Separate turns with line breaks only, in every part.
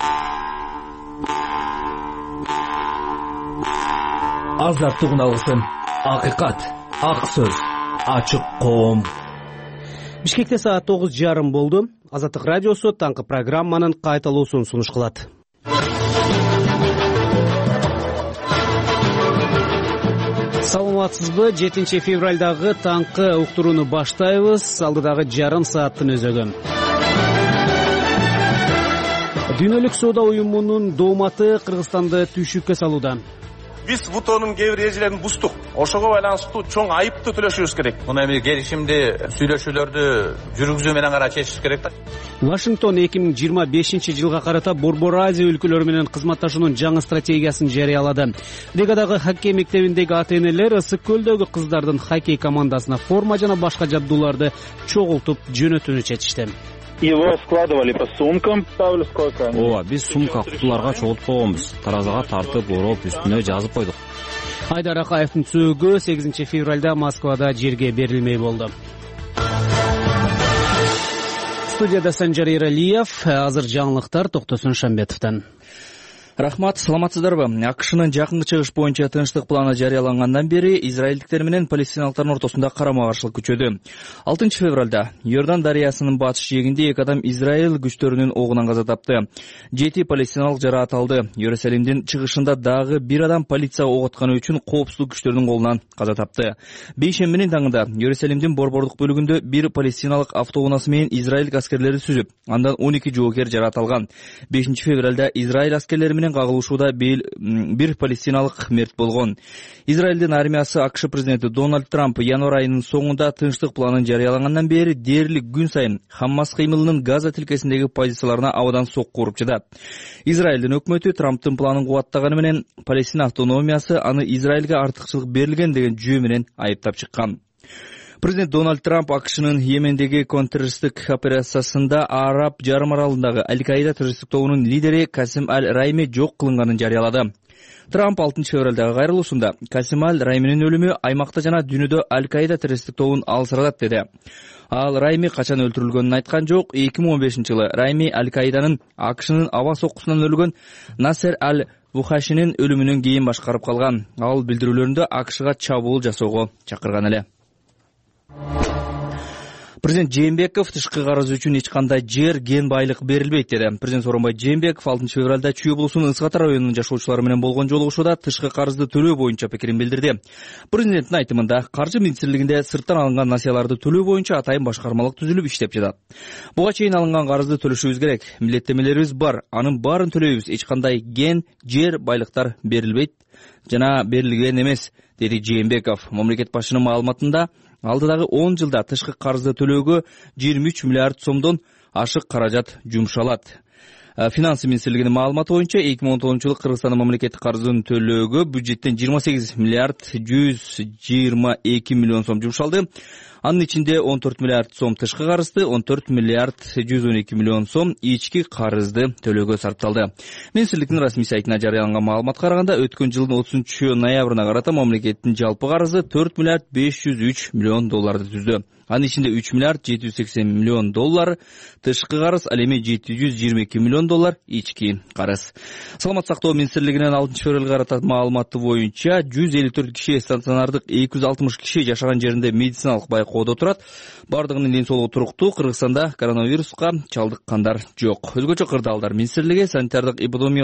Азаттык алгысын, акыйкат, ак сөз, ачык коом.
Бишкекте саат 9:30 болду. Азаттык радиосу таңкы программанын кайталуусун сунуш кылат. Саламатсызбы? 7 февралдагы таңкы уктурууну баштайбыз. Алдыдагы жарым сааттын өзөгү. Дүйнөлүк соода уюмунун дооматы Кыргызстанды түйшүккө салууда.
Биз ВТОнун кээ бир эрежелерин буздук. Ошого байланыштуу чоң айыпты төлөшүбүз керек.
Мына эми келишимди, сүйлөшүүлөрдү жүргүзүү менен гана чечиш керек да.
Вашингтон 2025-жылга карата Борбор Азия өлкөлөрү менен кызматташуунун жаңы стратегиясын жарыялады. Ригадагы хоккей мектебиндеги ата-энелер Ысык көлдөгү кыздардын хоккей командасына форма жана башка жабдууларды чогултуп жөнөтүүнү чечишти.
Его складывали по сумкам.
Ооба, биз сумка кутуларга чогултуп койгонбуз. Таразага тартып, ороп, үстүнө жазып койдук.
Айдар Акаевдин сөөгү 8 февралда Москвада жерге берилмей болду. Студияда Санжар Эралиев, азыр жаңылыктар Токтосун Шамбетовдон.
Рахмат, саламатсыздарбы? АКШнын жакынкы чыгыш боюнча тынчтык планы жарыялангандан бери израилдиктер менен палестиналыктардын ортосунда карама-каршылык күчөдү. 6 февралда Йордан дарыясынын батыш жээгинде 2 адам Израиль күчтөрүнүн огунан каза тапты. 7 палестиналык жараат алды. Иерусалимдин чыгышында дагы 1 адам полиция ок атканы үчүн коопсуздук күчтөрүнүн колунан каза тапты. Бейшембинин таңында Иерусалимдин борбордук бөлүгүндө 1 палестиналык автоунаасы менен Израиль аскерлери сүзүп, андан 12 жоокер жараат алган. 5 февралда Израиль аскерлери кагылышууда бир палестиналык мерт болгон. Израилдин армиясы АКШ президенти Дональд Трамп январь айынын соңунда тынчтык планын жарыялагандан бери дээрлик күн сайын Хаммас кыймылынын Газа тилкесиндеги позицияларына абадан сокку уруп жатат. Израилдин өкмөтү Трамптын планын кубаттаганы менен Палестина автономиясы аны Израилге артыкчылык берилген деген жөө менен айыптап чыккан. Президент Дональд Трамп АКШнын Йемендеги контртеррористтик операциясында Араб жарым аралындагы Аль-Каида террористтик тобунун лидери Касим Аль-Райми жок кылынганын жарыялады. Трамп 6 февралдагы кайрылуусунда Касим Аль-Райминин өлүмү аймакта жана дүйнөдө Аль-Каида террористтик тобун алсыратат деди. Ал Райми качан өлтүрүлгөнүн айткан жок. 2015-жылы Райми Аль-Каиданын АКШнын аба соккусунан өлгөн Насер Аль-Вухашинин өлүмүнөн кийин башкарып калган. Ал билдирүүлөрүндө АКШга чабуул жасоого чакырган эле. Президент Жээнбеков тышкы карыз үчүн эч кандай жер, кен байлык берилбейт деди. Президент Сооронбай Жээнбеков 6 февралда Чүй облусунун Ысык Ата районунун жашоочулары менен болгон жолугушууда тышкы карызды төлөө боюнча пикирин билдирди. Президенттин айтымында каржы министрлигинде сырттан алынган насыяларды төлөө боюнча атайын башкармалык түзүлүп иштеп жатат. Буга чейин алынган карызды төлөшүбүз керек. Милдеттемелерибиз бар, анын баарын төлөйбүз. Эч кандай кен, жер, байлыктар берилбейт жана берилген эмес, деди Жээнбеков. Мамлекет башчынын маалыматында алдыдагы 10 жылда тышкы карызды төлөөгө 23 миллиард сомдон ашык каражат жумшалат. Финансы министрлигинин маалыматы боюнча 2019-жылы Кыргызстандын мамлекеттик карызын төлөөгө бюджеттен 28 миллиард 122 миллион сом жумшалды. Анын ичинде 14 миллиард сом тышкы карызды, 14 миллиард 112 миллион сом ички карызды төлөөгө сарпталды. Министрликтин расмий сайтына жарыяланган маалыматка караганда өткөн жылдын 30 ноябрына карата мамлекеттин жалпы карызы 4 миллиард 503 миллион долларды түздү. Анын ичинде 3 миллиард 780 миллион доллар тышкы карыз, ал эми 722 миллион доллар ички карыз. Саламат сактоо министрлигинин 6 февралга карата маалыматы боюнча 154 киши стационардык, 260 киши жашаган жеринде медициналык байкоодо турат. Бардыгынын ден соолугу туруктуу. Кыргызстанда коронавируска чалдыккандар жок. Өзгөчө кырдаалдар министрлиги санитардык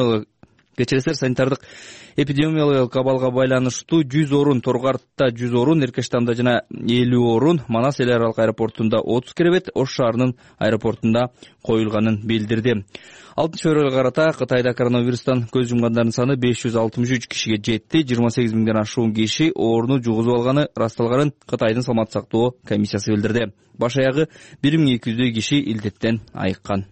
эпидемиологиялык абалга байланыштуу 100 орун, Торгартта 100 орун, Эркештамда жана 50 орун, Манас эл аралык аэропортунда 30 керебет, Ош шаарынын аэропортунда коюлганын билдирди. 6 февралга карата Кытайда коронавирустан көз жумгандардын саны 563 кишиге жетти. 28 миңден ашуун киши ооруну жугузуп алганы ырасталганын Кытайдын саламат сактоо комиссиясы билдирди. Баш аягы 1200 киши илдеттен айыккан.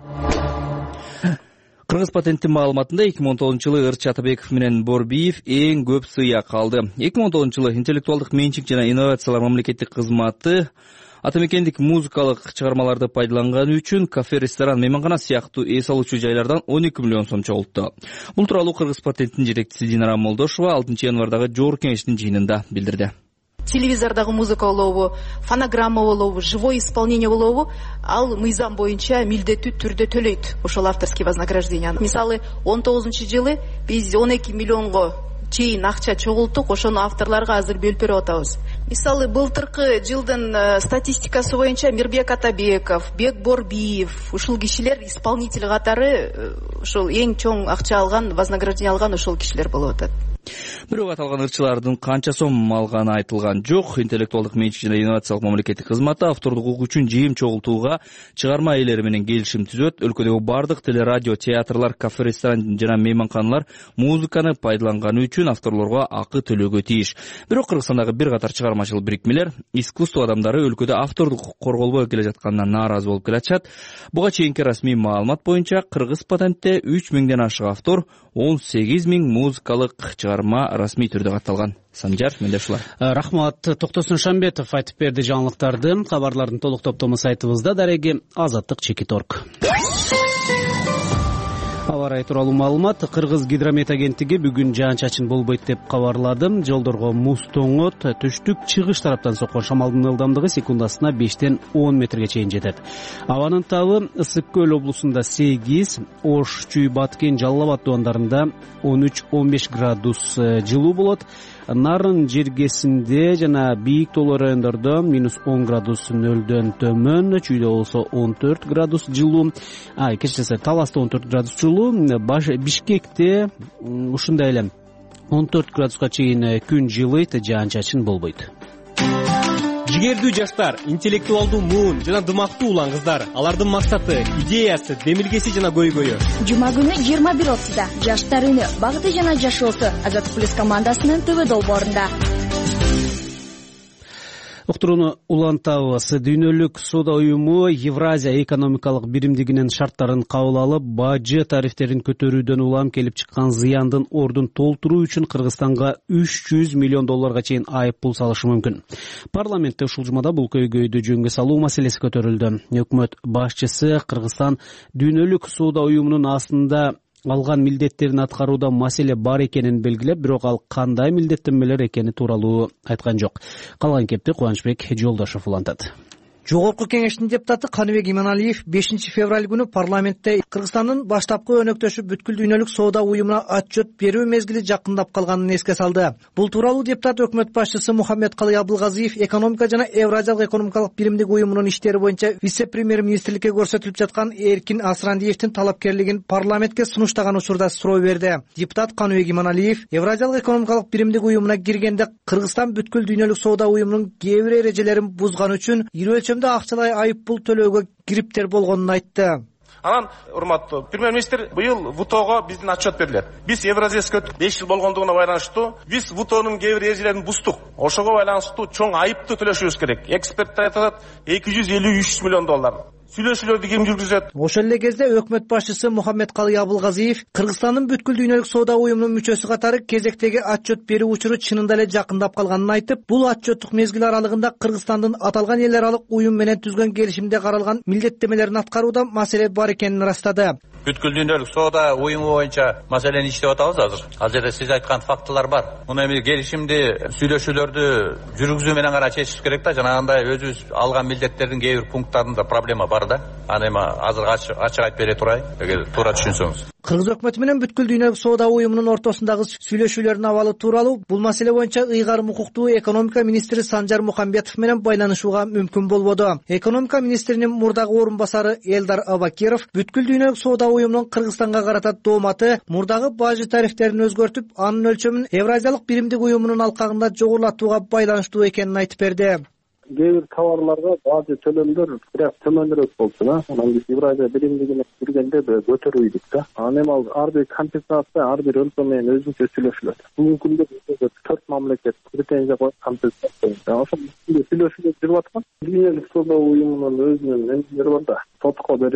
Кыргыз патенттин маалыматында 2019-жылы Ырчы Атабеков менен Борбиев эң көп сыйак алды. 2019-жылы интеллектуалдык менчик жана инновациялар мамлекеттик кызматы атамекендик музыкалык чыгармаларды пайдаланганы үчүн кафе, ресторан, мейманкана сыяктуу эс алуучу жайлардан 12 миллион сом чогултту. Бул тууралуу Кыргыз патенттин жетекчиси Динара Молдошова 6 январдагы жогорку кеңештин жыйынында билдирди.
телевизордагы музыка болобу, фонограмма болобу, живой исполнение болобу, ал мыйзам боюнча милдеттүү түрдө төлөйт ошол авторский вознаграждение. Мисалы 19-жылы биз 12 миллионго чейин акча чогулттук, ошону авторлорго азыр бөлүп берип атабыз. Мисалы былтыркы жылдын статистикасы боюнча Мирбек Атабеков, Бек Борбиев, ушул кишилер исполнитель катары ушул эң чоң акча алган, вознаграждение алган ошол кишилер болуп атат.
Бирок аталган ырчылардын канча сом алганы айтылган жок. Интеллектуалдык менчик жана инновациялык мамлекеттик кызматы автордук укук үчүн жыйым чогултууга чыгарма ээлери менен келишим түзөт. Өлкөдөгү бардык телерадио, театрлар, кафе, ресторан жана мейманканалар музыканы пайдаланганы үчүн авторлорго акы төлөөгө тийиш. Бирок Кыргызстандагы бир катар чыгармачыл бирикмелер искусство адамдары өлкөдө автордук корголбой келе жатканына нааразы болуп келатышат. Буга чейинки расмий маалымат боюнча кыргыз патентте 3000ден ашык автор, 18 000 музыкалык чыгарма расмий түрдө катталган. Санжар, менде ушулар.
Рахмат. Токтосун Шамбетов айтып берди жаңылыктарды. Кабарлардын толук топтому сайтыбызда. Дареги Азаттык Чекиторг. Аба ырайы тууралуу маалымат. Кыргыз гидромет агенттиги бүгүн жаан-чачын болбойт деп кабарлады. Жолдорго муз тоңот, түштүк чыгыш тараптан соккон шамалдын ылдамдыгы секундасына 5-10 метрге чейин жетет. Абанын табы Ысык көл облусунда 8, Ош, Чүй, Баткен, Жалал Абад дубандарында 13-15 градус жылуу болот. Нарын жергесинде жана бийик тоолор райондордо -10 градус нөлдөн төмөн, Чүйдө болсо 14 градус жылуу, кечирсе Таласта 14 градус жылуу, Бишкекте ушундай эле 14 градуска чейин күн жылыйт, жаан-чачын болбойт.
Жигердүү жаштар, интеллектуалдуу муун жана дымактуу улан кыздар, алардын максаты, идеясы, демилгеси жана көйгөйү.
Жума күнү 21:30да жаштар үнү, багыты жана жашоосу Азаттык плюс командасынын ТВ долбоорунда.
Уктурууну улантабыз. Дүйнөлүк соода уюму Евразия экономикалык биримдигинин шарттарын кабыл алып, бажы тарифтерин көтөрүүдөн улам келип чыккан зыяндын ордун толтуруу үчүн Кыргызстанга 300 миллион долларга чейин айып пул салышы мүмкүн. Парламентте ушул жумада бул көйгөйдү жөнгө салуу маселеси көтөрүлдү. Өкмөт башчысы Кыргызстан дүйнөлүк соода уюмунун астында алган милдеттерин аткарууда маселе бар экенин белгилеп, бирок ал кандай милдеттенмелер экени тууралуу айткан жок. Калган кепти Кубанычбек Жолдошов улантат.
Жогорку кеңештин депутаты Каныбек Иманалиев 5 февраль күнү парламентте Кыргызстандын баштапкы өнөктөшү бүткүл дүйнөлүк соода уюмуна отчет берүү мезгили жакындап калганын эске салды. Бул тууралуу депутат өкмөт башчысы Мухаммедкалы Абылгазиев экономика жана Евразиялык экономикалык биримдик уюмунун иштери боюнча вице-премьер-министрликке көрсөтүлүп жаткан Эркин Асрандиевдин талапкерлигин парламентке сунуштаган учурда суроо берди. Депутат Каныбек Иманалиев Евразиялык экономикалык биримдик уюмуна киргенде Кыргызстан бүткүл дүйнөлүк соода уюмунун кээ бир эрежелерин бузган үчүн акчалай айып пул төлөөгө кириптер болгонун айтты.
Анан, урматтуу премьер-министр, быйыл ВТОго биздин отчет берилет. Биз Евразияга 5 жыл болгондугуна байланыштуу, биз ВТОнун кээ бир эрежелерин буздук. Ошого байланыштуу чоң айыпты төлөшүбүз керек. Эксперттер айтат 253 миллион доллар. Сүйлөшүүлөрдү ким жүргүзөт?
Ошол эле кезде өкмөт башчысы Мухаммедкалы Абылгазиев Кыргызстандын бүткүл дүйнөлүк соода уюмунун мүчөсү катары кезектеги отчет берүү учуру чынында эле жакындап калганын айтып, бул отчеттук мезгил аралыгында Кыргызстандын аталган эл аралык уюм менен түзгөн келишимде каралган милдеттенмелерин аткарууда маселе бар экенин ырастады.
Бүткүл дүйнөлүк соода уюму боюнча маселени иштеп атабыз азыр. Ал жерде сиз айткан фактылар бар. Муну эми келишимди, сүйлөшүүлөрдү жүргүзүү менен гана чечиш керек да, жанагындай өзүбүз алган милдеттердин кээ бир пункттарында проблема бар да. Аны эми азыр ачык айтып бере турайын, эгер туура түшүнсөңүз.
Кыргыз өкмөтү менен бүткүл дүйнөлүк соода уюмунун ортосундагы сүйлөшүүлөрдүн абалы тууралуу бул маселе боюнча ыйгарым укуктуу экономика министри Санжар Мухамбетов менен байланышууга мүмкүн болбоду. Экономика министринин мурдагы орун басары Элдар Абакиров бүткүл дүйнөлүк соода уюмунун Кыргызстанга карата дооматы мурдагы бажы тарифтерин өзгөртүп, анын өлчөмүн Евразиялык биримдик уюмунун алкагында жогорулатууга байланыштуу экенин айтып берди.
Кээ бир товарларга бажы төлөмдөр бирок төмөнүрөөк болчу да. Анан биз Евразия биримдигине киргенде көтөрүйдүк да. Анан эми ар бир компенсация ар бир өлкө менен өзүнчө сүйлөшүлөт. Бүгүнкү күндө бизде 4 мамлекет претензия коюп компенсация. Ошол сүйлөшүүлөр жүрүп аткан. Дүйнөлүк соода уюмунун өзүнүн эмелери бар да. Сотко берип,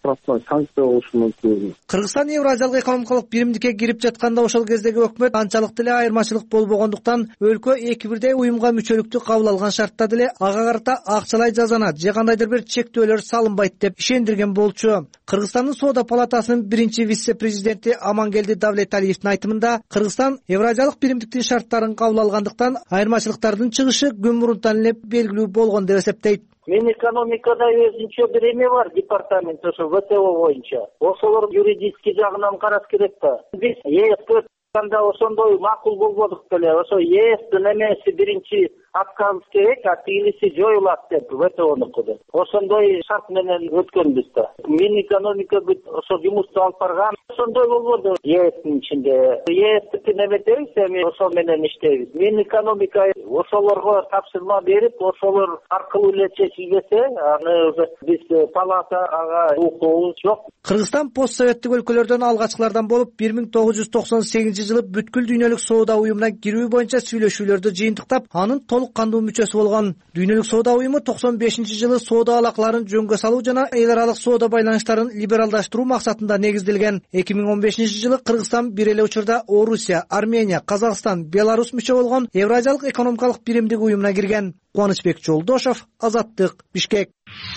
штрафной санкция болушу мүмкүн.
Кыргызстан Евразиялык экономикалык биримдикке кирип жатканда ошол кездеги өкмөт анчалык деле айырмачылык болбогондуктан өлкө эки бирдей уюмга мүчөлүктү кабыл алган шартта деле ага карата акчалай жазана же кандайдыр бир чектөөлөр салынбайт деп ишендирген болчу. Кыргызстандын Соода палатасынын биринчи вице-президенти Амангелди Давлеталиевдин айтымында Кыргызстан Евразиялык биримдиктин шарттарын кабыл алгандыктан айырмачылыктардын чыгышы күн мурунтан эле белгилүү болгон деп эсептейт.
Минэкономикада өзүнчө бир эме бар, департамент ошо ВТО боюнча. Ошолор юридический жагынан караш керек да. Биз ЕСке анда ошондой макул болбодук беле. Ошо ЕСтин эмеси биринчи отказ керек, а тигилиси жоюлат деп ВТОнукуда. Ошондой шарт менен өткөнбүз да. Минэкономика ошо жумушту алып барган. Ошондой болбоду ЕСтин ичинде. ЕСтики эметебиз, эми ошол менен иштейбиз. Минэкономика ошолорго тапшырма берип, ошолор аркылуу эле чечилбесе, аны биз палата ага укугубуз жок.
Кыргызстан постсоветтик өлкөлөрдөн алгачкылардан болуп 1998-жылы бүткүл дүйнөлүк соода уюмуна кирүү боюнча сүйлөшүүлөрдү жыйынтыктап, анын толук кандуу мүчөсү болгон. Дүйнөлүк соода уюму 95-жылы соода алакаларын жөнгө салуу жана эл аралык соода байланыштарын либералдаштыруу максатында негизделген. 2015-жылы Кыргызстан бир эле учурда Орусия, Армения, Казакстан, Беларусь мүчө болгон Евразиялык экономикалык биримдик уюмуна кирген. Кубанычбек Жолдошов, Азаттык, Бишкек.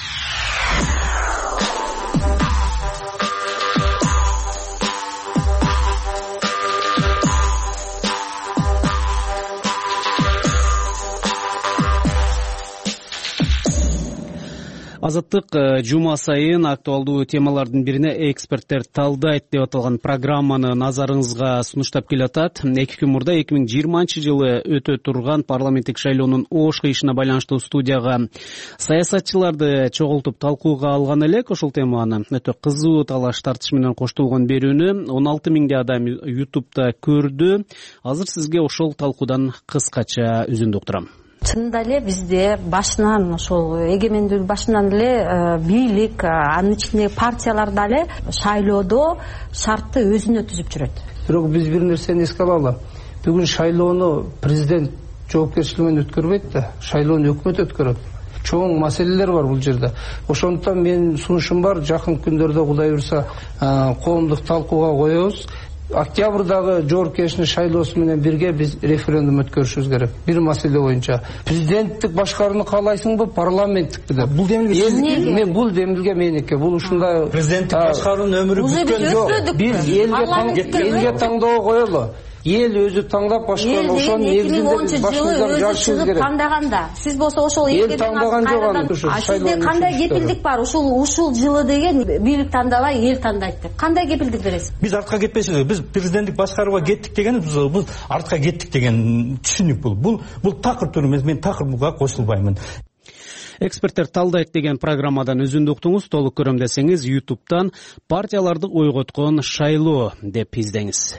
Азаттык жума сайын актуалдуу темалардын бирине эксперттер талдайт деп аталган программаны назарыңызга сунуштап келатат. 2 күн мурда 2020-жылы өтө турган парламенттик шайлоонун ош кыйышына байланыштуу студияга саясатчыларды чогултуп талкууга алган элек. Ошол теманы өтө кызуу талаш тартыш менен коштолгон берүүнү 16 миңдей адам YouTube'да көрдү. Азыр сизге ошол талкуудан кыскача үзүндү уктурам.
Чынында эле бизде башынан ошол эгемендүүлүк башынан эле бийлик, анын ичиндеги партиялар дагы шайлоодо шартты өзүнө түзүп жүрөт.
Бирок биз бир нерсени эске алалы. Бүгүн шайлоону президент жоопкерчилиги менен өткөрбөйт да, шайлоону өкмөт өткөрөт. Чоң маселелер бар бул жерде. Ошондуктан менин сунушум бар, жакын күндөрдө Кудай буйрса коомдук талкууга коебуз. Октябрдагы жоопкерчилик шайлоосу менен бирге биз референдум өткөрүшүбүз керек. Бир маселе боюнча. Президенттик башкарууну каалайсыңбы, парламенттикти деп. Бул демилге мен бул демилге меники. Бул ушундай
президенттик башкаруунун өмүрү бүткөн жок.
Биз элге таңдоо коелу. Эл өзү таңдап башкаруу ошонун негизинде биз башыбыздан жарышыбыз керек.
Таңдаганда сиз болсо ошол
эл таңдаган жок аны.
Сизде кандай кепилдик бар? Ушул жылы деген бийлик тандабай эл тандайт деп. Кандай кепилдик бересиз?
Биз артка кетпейбиз. Биз президенттик башкарууга кеттик дегенибиз бул артка кеттик деген түшүнүк бул. Бул такыр тур эмес, мен такыр буга кошулбаймын.
Эксперттер талдайт деген программадан үзүндү уктуңуз. Толук көрөм десеңиз YouTube'дан партияларды ойготкон шайлоо деп издеңиз.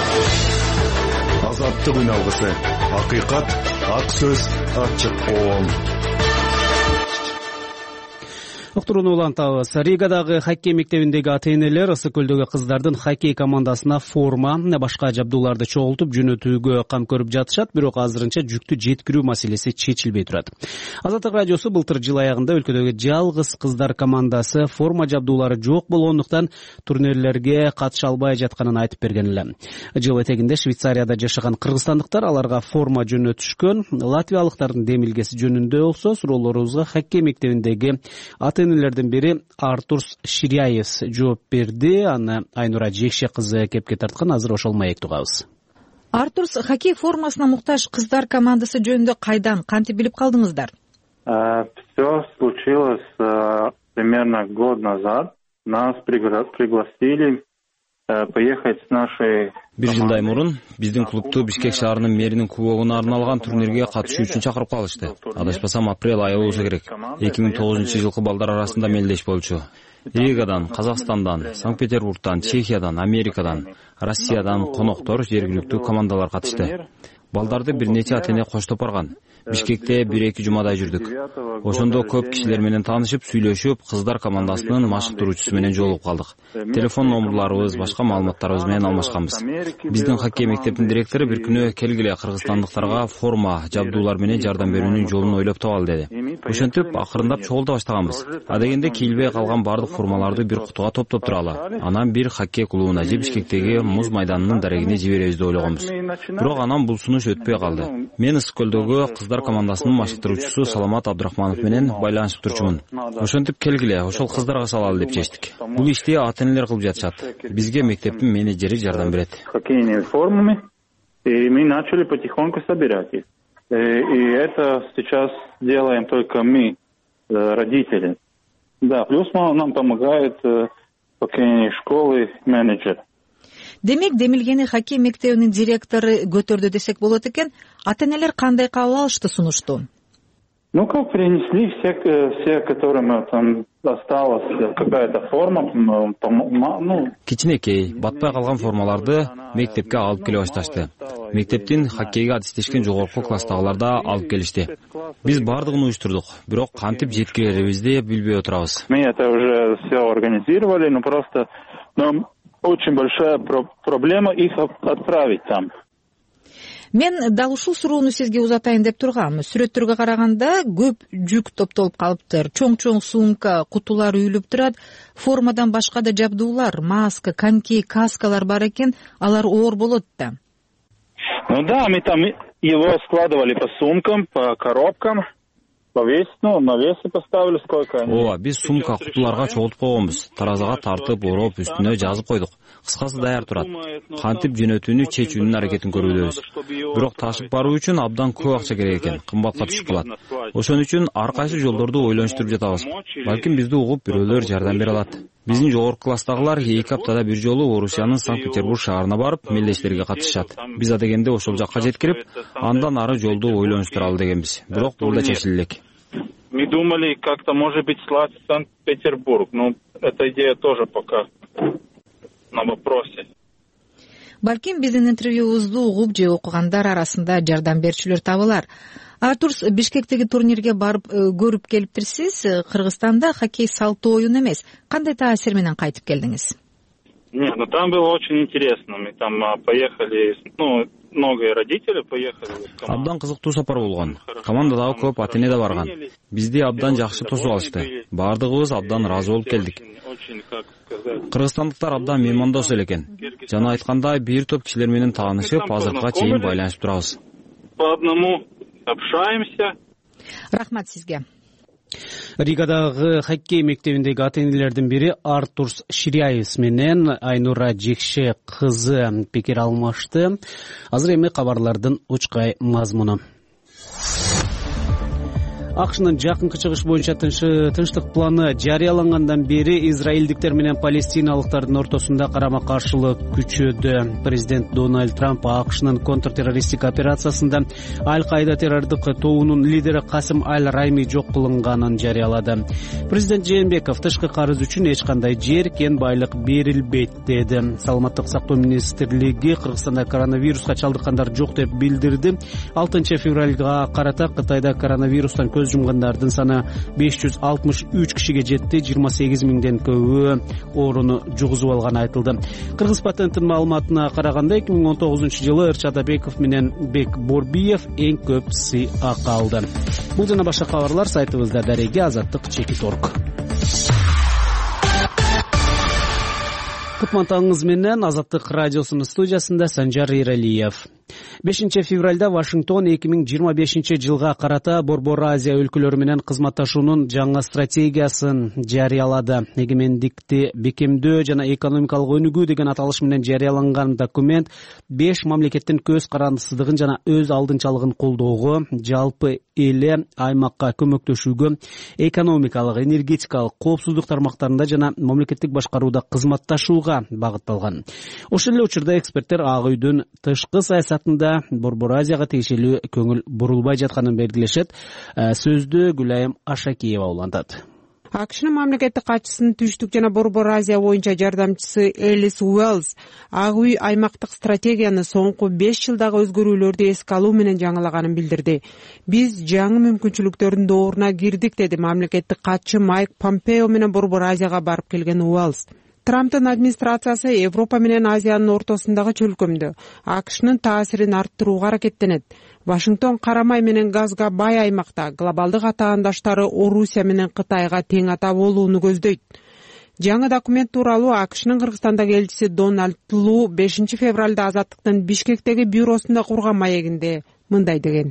Азаттык үналгысы, акыйкат, ак сөз, ачык коом.
Уктурууну улантабыз. Ригадагы хоккей мектебиндеги ата-энелер ысык көлдөгү кыздардын хоккей командасына форма, башка жабдууларды чогултуп жөнөтүүгө кам көрүп жатышат, бирок азырынча жүктү жеткирүү маселеси чечилбей турат. Азаттык радиосу былтыр жыл аягында өлкөдөгү жалгыз кыздар командасы форма жабдуулары жок болгондуктан турнирлерге катыша албай жатканын айтып берген эле. Жыл этегинде Швейцарияда жашаган кыргызстандыктар аларга форма жөнөтүшкөн. Латвиялыктардын демилгеси жөнүндө болсо суроолорубузга хоккей мектебиндеги ата-энелердин бири Артурс Ширяев жооп берди. Аны Айнура Жекше кызы кепке тарткан. Азыр ошол маекти угабыз.
Артурс хоккей формасына муктаж кыздар командасы жөнүндө кайдан, кантип билип калдыңыздар?
Все случилось примерно год назад. Нас пригласили поехать с нашей...
Бир жылдай мурун биздин клубту Бишкек шаарынын мэринин кубогуна арналган турнирге катышуу үчүн чакырып калышты. Адашпасам апрель айы болушу керек. 2009-жылкы балдар арасында мелдеш болчу. Ригадан, Казакстандан, Санкт-Петербургдан, Чехиядан, Америкадан, Россиядан коноктор, жергиликтүү командалар катышты. Балдарды бир нече ата-эне коштоп барган. Бишкекте 1-2 жумадай жүрдүк. Ошондо көп кишилер менен таанышып, сүйлөшүп, кыздар командасынын машыктыруучусу менен жолугуп калдык. Телефон номерларыбыз, башка маалыматтарыбыз менен алмашканбыз. Биздин хоккей мектептин директору бир күнү келгиле кыргызстандыктарга форма, жабдуулар менен жардам берүүнүн жолун ойлоп табалы деди. Ошентип акырындап чогулта баштаганбыз. Адегенде кийилбей калган бардык формаларды бир кутуга топтоп туралы. Анан бир хоккей клубуна же Бишкектеги муз майданынын дарегине жиберебиз деп ойлогонбуз. Бирок анан бул сунуш өтпөй калды. Мен Ысык-Көлдөгү кыздар командасынын машыктыруучусу Саламат Абдрахманов менен байланышып турчумун. Ошентип келгиле, ошол кыздарга салалы деп чечтик. Бул ишти ата-энелер кылып жатышат. Бизге мектептин менеджери жардам берет.
Хоккейными формами, и мы начали потихоньку собирать их. И это сейчас делаем только мы, родители. Да, плюс нам помогает хоккейной школы менеджер.
Демек, Демилгени хоккей мектебинин директору көтөрдү десек болот экен. Ата-энелер кандай кабыл алышты сунушту?
Ну, как принесли все, которым там осталась какая-то форма,
кичинекей, батпай калган формаларды мектепке алып келе башташты. Мектептин хоккейге адистешкен жогорку класстагылар да алып келишти. Биз бардыгын уюштурдук, бирок кантип жеткирерибизди билбей отурабыз.
Мы это уже все организировали, но просто нам очень большая проблема их отправить там.
Мен дал ушул суроону сизге узатайын деп тургам. Сүрөттөргө караганда көп жүк топтолуп калыптыр. Чоң-чоң сумка, кутулар үйүлүп турат. Формадан башка да жабдуулар, маска, коньки, каскалар бар экен. Алар оор болот да.
Ну да, мы там его складывали по сумкам, по коробкам. Навесы поставили, сколько они.
Ооба, биз сумка, кутуларга чогултуп койгонбуз. Таразага тартып, ороп, үстүнө жазып койдук. Кыскасы даяр турат. Кантип жөнөтүүнү чечүүнүн аракетин көрүүбүз. Бирок ташып баруу үчүн абдан көп акча керек экен, кымбатка түшүп калат. Ошон үчүн ар кайсы жолдорду ойлонуштуруп жатабыз. Балким бизди угуп бирөөлөр жардам бере алат. Биздин жогорку класстагылар 2 аптада бир жолу Орусиянын Санкт-Петербург шаарына барып, мелдештерге катышат. Биз адегенде ошол жакка жеткирип, андан ары жолду ойлонуштуралы дегенбиз. Бирок бул да чечиле элек.
Мы думали, как-то, может быть, слать в Санкт-Петербург, но эта идея тоже пока на вопросе.
Балким биздин интервьюбузду угуп же окугандар арасында жардам берүүчүлөр табылар. Артурс, Бишкектеги турнирге барып көрүп келиптирсиз. Кыргызстанда хоккей салттуу оюн эмес. Кандай таасир менен кайтып келдиңиз?
Нет, ну там было очень интересно. Мы там поехали, многие родители поехали.
Абдан кызыктуу сапар болгон. Командадагы көп ата-эне да барган. Бизди абдан жакшы тосуп алышты. Бардыгыбыз абдан ыраазы болуп келдик. Кыргызстандыктар абдан меймандос экен. Жана айткандай, бир топ кишилер менен таанышып, азыркыга чейин байланышып турабыз.
По одному общаемся.
Рахмат сизге.
Ригадагы хоккей мектебиндеги ата-энелердин бири Артурс Ширяев менен Айнура Жекше кызы пикир алмашты. Азыр эми кабарлардын учкай мазмуну. АКШнын жакынкы чыгыш боюнча тынчтык планы жарыялангандан бери израилдиктер менен палестиналыктардын ортосунда карама-каршылык күчөдү. Президент Дональд Трамп АКШнын контртеррористтик операциясында Аль-Каида террордук тобунун лидери Касым Аль-Райми жок кылынганын жарыялады. Президент Жээнбеков тышкы карыз үчүн эч кандай жер, кен байлык берилбейт деди. Саламаттык сактоо министрлиги Кыргызстанда коронавируска чалдыккандар жок деп билдирди. 6 февралга карата Кытайда коронавирустан көз жумгандардын саны 563 кишиге жетти, 28 миңден көбү ооруну жугузуп алганы айтылды. Кыргыз патенттин маалыматына караганда 2019 жылы Ырча Атабеков менен Бек Борбиев эң көп сый-ак алды. Бул жана башка кабарлар сайтыбызда дареги azаттык.org. Кутмантаңыз менен Азаттык радиосунун студиясында Санжар Иралиев. 5 февралда Вашингтон 2025 жылга карата Борбор Азия өлкөлөрү менен кызматташуунун жаңы стратегиясын жарыялады. Эгемендикти бекемдөө жана экономикалык өнүгүү деген аталыш менен жарыяланган документ 5 мамлекеттин көз карандысыздыгын жана өз алдынчалыгын колдоого, жалпы эле аймакка көмөктөшүүгө, экономикалык, энергетикалык коопсуздук тармактарында жана мамлекеттик башкарууда кызматташууга багытталган. Ошол эле учурда эксперттер Ак үйдүн тышкы саясатында Борбор Азияга тиешелүү көңүл бурулбай жатканын белгилешет. Сөздү Гүлайым Ашакиева улантат.
акшнын мамлекеттик катчысынын түштүк жана Борбор Азия боюнча жардамчысы Элис Уэллс Ак үй аймактык стратегияны соңку 5 жылдагы өзгөрүүлөрдү эске алуу менен жаңылаганын билдирди. Биз жаңы мүмкүнчүлүктөрдүн дооруна кирдик, деди мамлекеттик катчы Майк Помпео менен Борбор Азияга барып келген Уэллс. Трамптын администрациясы Европа менен Азиянын ортосундагы чөлкөмдө акшнын таасирин арттырууга аракеттенет. Вашингтон карамай менен газга бай аймакта глобалдык атаандаштары Орусия менен Кытайга тең ата болууну көздөйт. Жаңы документ тууралуу акшнын Кыргызстандагы элчиси Дональд Лу 5 февралда Азаттыктын Бишкектеги бюросунда курган маегинде мындай деген.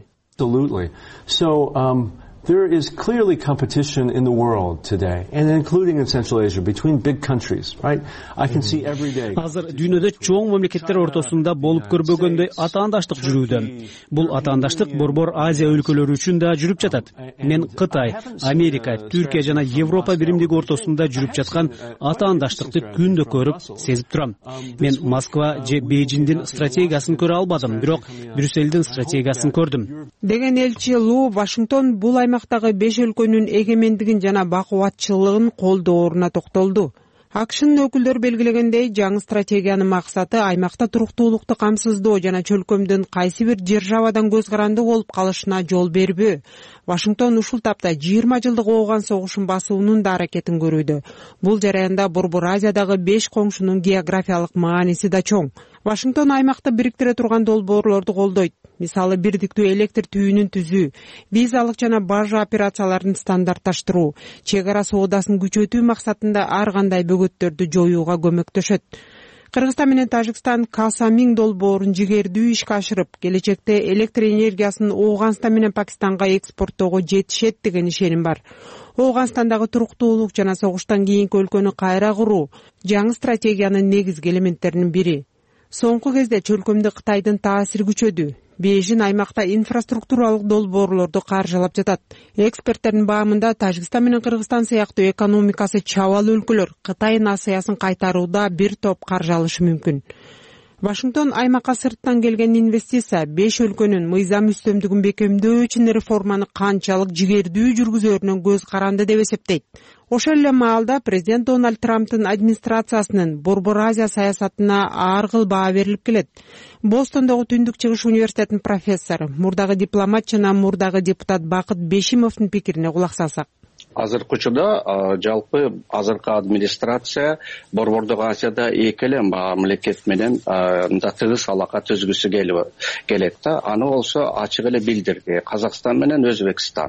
There is clearly competition in the world today, and including in Central Asia, between big countries, right? I can see every day.
Азыр дүйнөдө чоң мамлекеттер ортосунда болуп көрбөгөндөй атаандаштык жүрүүдө. Бул атаандаштык Борбор Азия өлкөлөрү үчүн да жүрүп жатат. Мен Кытай, Америка, Түркия жана Европа биримдиги ортосунда жүрүп жаткан атаандаштыкты күндө көрүп, сезип турам. Мен Москва же Бейжиңдин стратегиясын көрө албадым, бирок Брюссельдин стратегиясын көрдүм.
Деген элчи Лу Вашингтон бул аймактагы 5 өлкөнүн эгемендигин жана бакубатчылыгын колдооруна токтолду. Акшнын өкүлдөрү белгилегендей, жаңы стратегиянын максаты аймакта туруктуулукту камсыздоо жана чөлкөмдүн кайсы бир державадан көз каранды болуп калышына жол бербөө. Вашингтон ушул тапта 20 жылдык ооган согушун басуунун да аракетин көрүүдө. Бул жараянда Борбор Азиядагы 5 коңшунун географиялык мааниси да чоң. Вашингтон аймакты бириктире турган долбоорлорду колдойт. Мисалы, бирдиктүү электр түйүнүн түзүү, визалык жана бажа операцияларын стандартташтыруу, чек ара соодасын күчөтүү максатында ар кандай бөгөттөрдү жоюуга көмөктөшөт. Кыргызстан менен Тажикстан Касамин долбоорун жигердүү ишке ашырып, келечекте электр энергиясын Ооганстан менен Пакистанга экспорттоого жетишет деген ишеним бар. Ооганстандагы туруктуулук жана согуштан кийинки өлкөнү кайра куруу жаңы стратегиянын негизги элементтеринин бири. Соңку кезде чөлкөмдө Кытайдын таасири күчөдү. Бейжин аймакта инфраструктуралык долбоорлорду каржылап жатат. Эксперттердин баамында Тажикстан менен Кыргызстан сыяктуу экономикасы чабал өлкөлөр Кытайдын Асиясын кайтарууда бир топ каржы алышы мүмкүн. Вашингтон аймакка сырттан келген инвестиция 5 өлкөнүн мыйзам үстөмдүгүн бекемдөө үчүн реформаны канчалык жигердүү жүргүзөрүнөн көз каранды деп эсептейт. Ошол эле маалда президент Дональд Трамптын администрациясынын Борбор Азия саясатына ар кыл баа берилип келет. Бостондогу Түндүк Чыгыш университетинин профессору, мурдагы дипломат жана мурдагы депутат Бакыт Бешимовдун пикирине кулак салсак.
Азыркы учурда жалпы азыркы администрация Борбордук Азияда эки эле мамлекет менен тыгыз алака түзгүсү келет да. Аны болсо ачык эле билдирди. Казакстан менен Өзбекстан.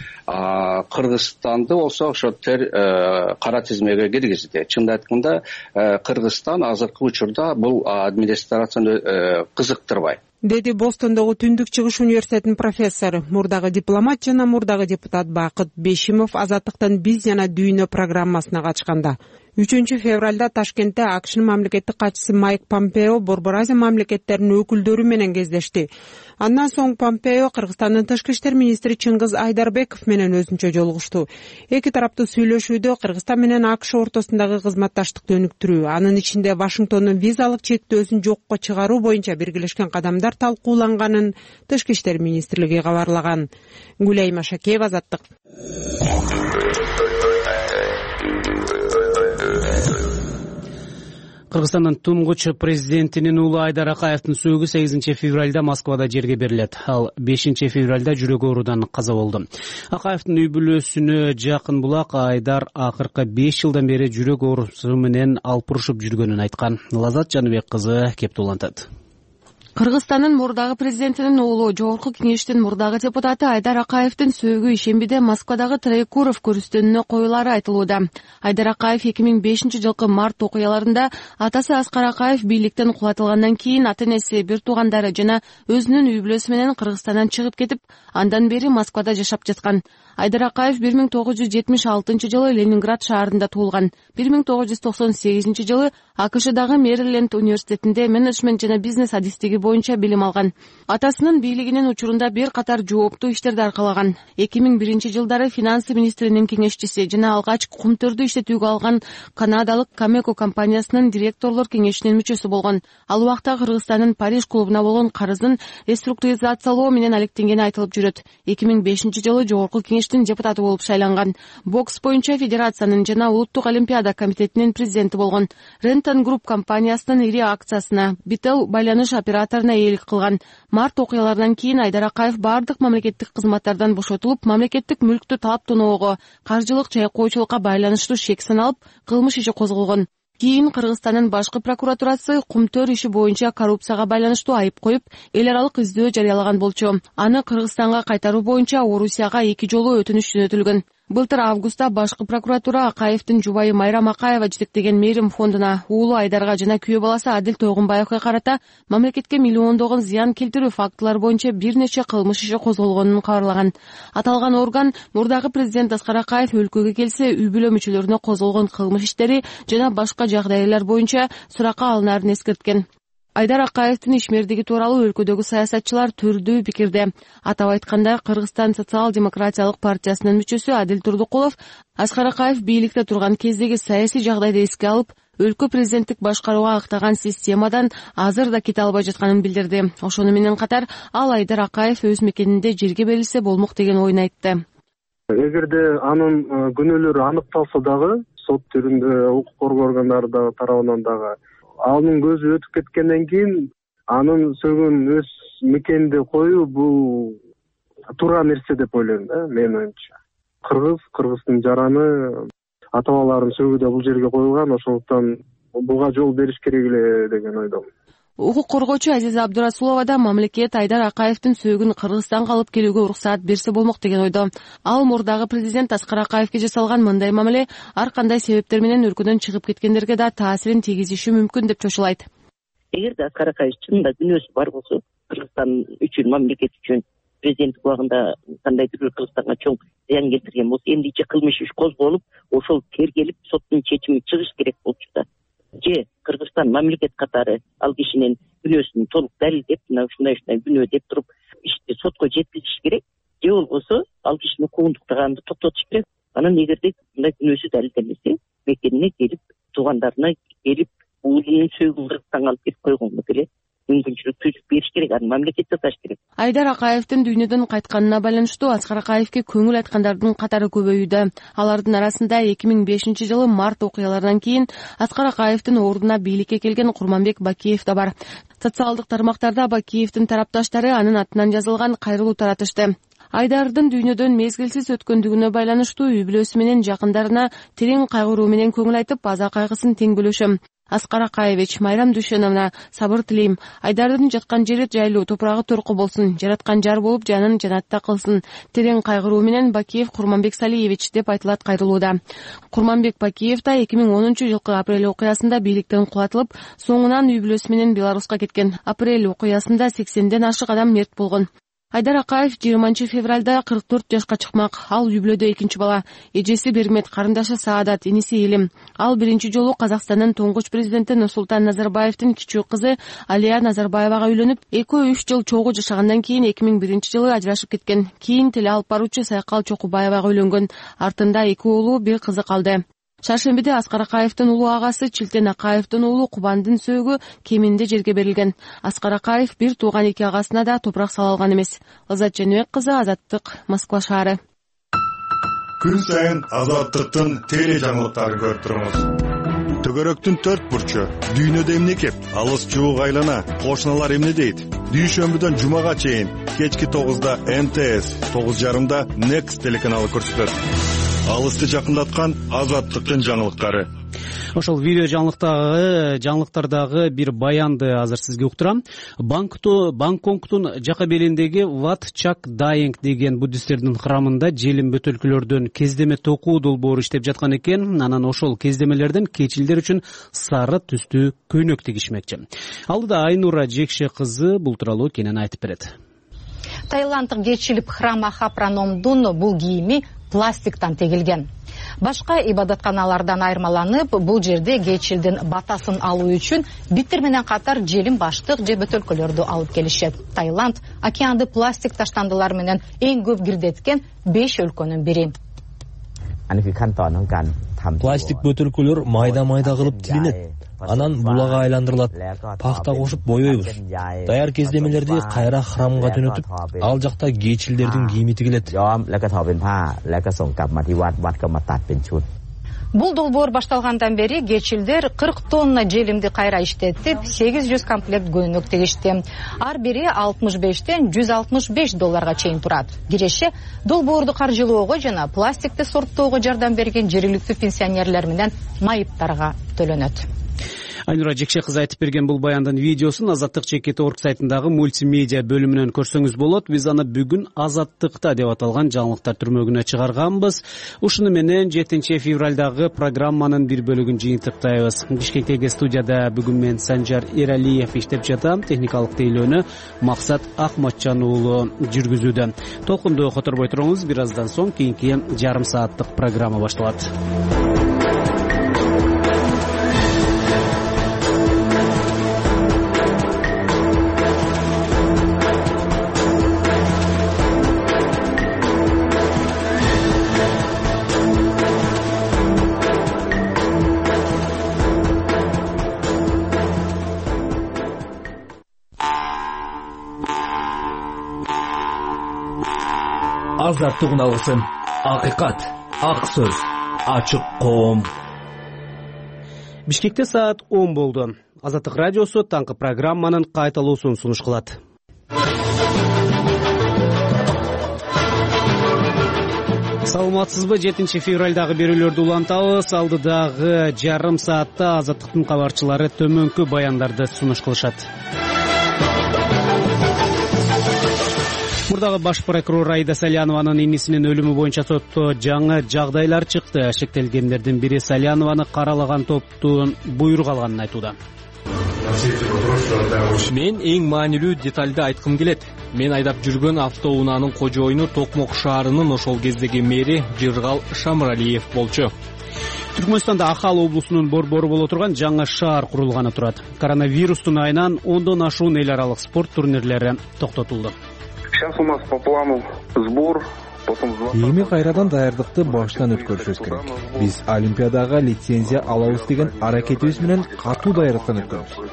Кыргызстанды болсо ошо кара тизмеге киргизди. Чынын айтканда Кыргызстан азыркы учурда бул администрацияны кызыктырбайт,
деди Бостондогу Түндүк Чыгыш университетинин профессору, мурдагы дипломат жана мурдагы депутат Бакыт Бешимов Азаттыктын Биз жана дүйнө программасына катышканда. 3 февралда Ташкентте акшнын мамлекеттик катчысы Майк Помпео Борбор Азия мамлекеттеринин өкүлдөрү менен кездешти. Андан соң Помпео Кыргызстандын тышкы иштер министри Чыңгыз Айдарбеков менен өзүнчө жолугушту. Эки тараптуу сүйлөшүүдө Кыргызстан менен АКШ ортосундагы кызматташтыкты өнүктүрүү, анын ичинде Вашингтондун визалык чектөөсүн жокко чыгаруу боюнча биргелешкен кадамдар талкууланганын тышкы иштер министрлиги кабарлаган. Гүлайма Шакеева, Азаттык.
Кыргызстандын туңгуч президентинин уулу Айдар Акаевдин сөөгү 8 февралда Москвада жерге берилет. Ал 5 февралда жүрөк оорудан каза болду. Акаевдин үй бүлөсүнө жакын булак Айдар акыркы 5 жылдан бери жүрөк оорусу менен алпурушуп жүргөнүн айткан. Лазат Жаныбек кызы кеп улантат.
Кыргызстандын мурдагы президентинин уулу, Жогорку Кеңештин мурдагы депутаты Айдар Акаевдин сөөгү ишембиде Москвадагы Троекуров көрүстөнүнө коюлары айтылууда. Айдар Акаев 2005 жылкы март окуяларында атасы Аскар Акаев бийликтен кулатылгандан кийин ата-энеси, бир туугандары жана өзүнүн үй бүлөсү менен Кыргызстандан чыгып кетип, андан бери Москвада жашап жаткан. Айдар Акаев 1976 жылы Ленинград шаарында туулган. 1998 жылы АКШдагы Мэриленд университетинде менеджмент жана бизнес адистиги боюнча билим алган. Атасынын бийлигинин учурунда бир катар жооптуу иштерди аркалаган. 2001-жылдары финансы министринин кеңешчиси жана алгач кумтөрдү иштетүүгө алган канадалык Камеко компаниясынын директорлор кеңешинин мүчөсү болгон. Ал убакта Кыргызстандын Париж клубуна болгон карыздын реструктуризациялоо менен алектенгени айтылып жүрөт. 2005-жылы жогорку кеңештин депутаты болуп шайланган. Бокс боюнча федерациянын жана улуттук олимпиада комитетинин президенти болгон. Renton Group компаниясынын ири акциясына, Bitel байланыш операторуна ээлик кылган. Март окуяларынан кийин Айдар Акаев бардык мамлекеттик кызматтардан бошотулуп, мамлекеттик мүлктү талап тоноого, каржылык чайкоочулукка байланыштуу шек саналып, кылмыш иши козголгон. Кийин Кыргызстандын башкы прокуратурасы кумтөр иши боюнча коррупцияга байланыштуу айып коюп, эл аралык издөө жарыялаган болчу. Аны Кыргызстанга кайтаруу боюнча Орусияга 2 жолу өтүнүч жөнөтүлгөн. Былтыр августта башкы прокуратура Акаевдин жубайы Майрам Акаева жетектеген Мээрим фондуна уулу Айдарга жана күйөө баласы Адил Тойгунбаевге карата мамлекетке миллиондогон зыян келтирүү фактылары боюнча бир нече кылмыш иши козголгонун кабарлаган. Аталган орган мурдагы президент Аскар Акаев өлкөгө келсе, үй бүлө мүчөлөрүнө козголгон кылмыш иштери жана башка жагдайлар боюнча суракка алынаарын эскерткен. Айдар Акаевдин ишмердиги тууралуу өлкөдөгү саясатчылар түрдүү пикирде. Атап айтканда, Кыргызстан социал-демократиялык партиясынын мүчөсү Адил Турдукулов Аскар Акаев бийликте турган кездеги саясий жагдайды эске алып, өлкө президенттик башкарууга актаган системадан азыр да кете албай жатканын билдирди. Ошону менен катар ал Айдар Акаев өз мекенинде жерге берилсе болмок деген оюн айтты.
Эгерде анын күнөөлөрү аныкталса дагы, сот түрүндө укук коргоо органдары дагы тарабынан дагы анын көзү өтүп кеткенден кийин анын сөгүн өз мекенинде коюу бул туура нерсе деп ойлойм да, менин оюмча. Кыргыздын жараны ата бабаларын сөгүүдө бул жерге коюлган, ошондуктан буга жол бериш керек эле деген ойдомун.
Укук коргоочу Азиза Абдурасулова да мамлекет Айдар Акаевдин сөөгүн Кыргызстанга алып келүүгө уруксаат берсе болмок деген ойдо. Ал мурдагы президент Аскар Акаевге жасалган мындай мамиле ар кандай себептер менен өлкөдөн чыгып кеткендерге да таасирин тийгизиши мүмкүн деп чочулайт.
Эгерде Аскар Акаев чынында күнөөсү бар болсо, Кыргызстан үчүн, мамлекет үчүн президенттик убагында кандайдыр бир Кыргызстанга чоң зыян келтирген болсо, эмдиче кылмыш иш козголуп, ошол тергелип, соттун чечими чыгыш керек болчу да. Же Кыргызстан мамлекет катары ал кишинин күнөөсүн толук далилдеп, мына ушундай күнөө деп туруп ишти сотко жеткизиш керек. Же болбосо ал кишини куугунтуктаганды токтотуш керек. Анан эгерде мындай күнөөсү далилденбесе, мекенине келип, туугандарына келип, уулунун сөөгүн Кыргызстанга алып келип койгонго деле мүмкүнчүлүк түзүп бериш керек, аны мамлекет жасаш керек.
Айдар Акаевдин дүйнөдөн кайтканына байланыштуу Аскар Акаевге көңүл айткандардын катары көбөйүүдө. Алардын арасында 2005-жылы март окуяларынан кийин Аскар Акаевдин ордуна бийликке келген Курманбек Бакиев да бар. Социалдык тармактарда Бакиевдин тарапташтары анын атынан жазылган кайрылуу таратышты. Айдардын дүйнөдөн мезгилсиз өткөндүгүнө байланыштуу үй бүлөсү менен жакындарына терең кайгыруу менен көңүл айтып, аза кайгысын тең бөлүшөм. Аскар Акаевич, Майрам Дүйшеновна сабыр тилейм. Айдардын жаткан жери жайлуу, топурагы торку болсун, жараткан жар болуп жанын жанатта кылсын. Терең кайгыруу менен Бакиев Курманбек Салиевич деп айтылат кайрылууда. Курманбек Бакиев да 2010-жылкы апрель окуясында бийликтен кулатылып, соңунан үй бүлөсү менен Беларуска кеткен. Апрель окуясында 80ден ашык адам мерт болгон. Айдар Акаев 20 февралда 44 жашка чыкмак. Ал үй бүлөдө экинчи бала. Эжеси Бермет, карындашы Саадат, иниси Элим. Ал биринчи жолу Казакстандын туңгуч президенти Нурсултан Назарбаевдин кичүү кызы Алия Назарбаевага үйлөнүп, 2-3 жыл чогуу жашагандан кийин 2001-жылы ажырашып кеткен. Кийин теле алып баруучу Сайкал Чокубаевага үйлөнгөн. Артында 2 уулу, 1 кызы калды. Шаршембиде Аскар Акаевдин улуу агасы Чилтен Акаевдин уулу Кубандын сөөгү кеминде жерге берилген. Аскар Акаев бир тууган 2 агасына да топурак сала алган эмес. Ызат Женебек кызы, Азаттык, Москва шаары.
Күн сайын Азаттыктын теле жаңылыктарын көрүп туруңуз. Төгөрөктүн 4 бурчу, дүйнөдө эмне кеп, алыс жуук айлана, кошуналар эмне дейт? Дүйшөмбүдөн жумага чейин кечки 9да НТС, 9:30да Next телеканалы көрсөтөт. Алысты жакындаткан Азаттыктын жаңылыктары.
Ошол видео жаңылыктардагы бир баянды азыр сизге уктурам. Бангкоктун жака белиндеги Wat Chak Daeng деген буддисттердин храмында желим бөтөлкөлөрдөн кездеме токуу долбоору иштеп жаткан экен. Анан ошол кездемелерден кечилдер үчүн сары түстүү көйнөк тигишмекчи. Алдыда Айнура Жекше кызы бул тууралуу кенен айтып берет.
Таиланддык жетчилик храм Ахапраномдун бул кийими пластиктан тегилген.
Башка ибадатканалардан айырмаланып, бул жерде кечилдин батасын алуу үчүн биттер менен катар желим баштык же бөтөлкөлөрдү алып келишет. Таиланд океанды пластик таштандылар менен эң көп кирдеткен 5 өлкөнүн бири.
Пластик бөтөлкөлөр майда кылып тилинет. Анан булага айландырылат. Пахта кошуп боёйбуз. Даяр кездемелерди кайра храмга жөнөтүп, ал жакта кечилдердин кийими тигилет.
Бул долбоор башталгандан бери кечилдер 40 тонна желимди кайра иштетип, 800 комплект көйнөк тигишти. Ар бири 65-тен $165 чейин турат. Киреше долбоорду каржылоого жана пластикти сорттоого жардам берген жергиликтүү пенсионерлер менен майыптарга төлөнөт.
Айнура Жекше кызы айтып берген бул баяндын видеосун Азаттык.org сайтындагы мультимедиа бөлүмүнөн көрсөңүз болот. Биз аны бүгүн Азаттыкта деп аталган жаңылыктар түрмөгүнө чыгарганбыз. Ушуну менен 7 февралдагы программанын бир бөлүгүн жыйынтыктайбыз. Бишкектеги студияда бүгүн мен Санжар Эралиев иштеп жатам. Техникалык тейлөөнү Максат Акматжан уулу жүргүзүүдө. Толкунду которбой туруңуз. Бир аздан соң кийинки жарым сааттык программа башталат.
Азаттык алгысын, акыйкат, ак сөз, ачык коом.
Бишкекте саат 10 болду. Азаттык радиосу таңкы программанын кайталуусун сунуш кылат. Саламатсызбы? 7 февралдагы берүүлөрдү улантабыз. Алдыдагы жарым саатта Азаттыктын кабарчылары төмөнкү баяндарды сунуш кылышат. Мурдагы баш прокурор Аида Салянованын инисинин өлүмү боюнча сотто жаңы жагдайлар чыкты. Шектелгендердин бири Салянованы каралаган топтун буйрук алганын айтууда.
Мен эң маанилүү деталды айткым келет. Мен айдап жүргөн автоунаанын кожоюну Токмок шаарынын ошол кездеги мэри Жыргал Шамралиев болчу.
Түркмөнстанда Ахал облусунун борбору боло турган жаңы шаар курулганы турат. Коронавирустун айынан 10дон ашуун эл аралык спорт турнирлери токтотулду.
Сейчас у нас по плану сбор.
Эми кайрадан даярдыкты баштан өткөрүшүбүз керек. Биз Олимпиадага лицензия алабыз деген аракетибиз менен катуу даярдыктан өткөрөбүз.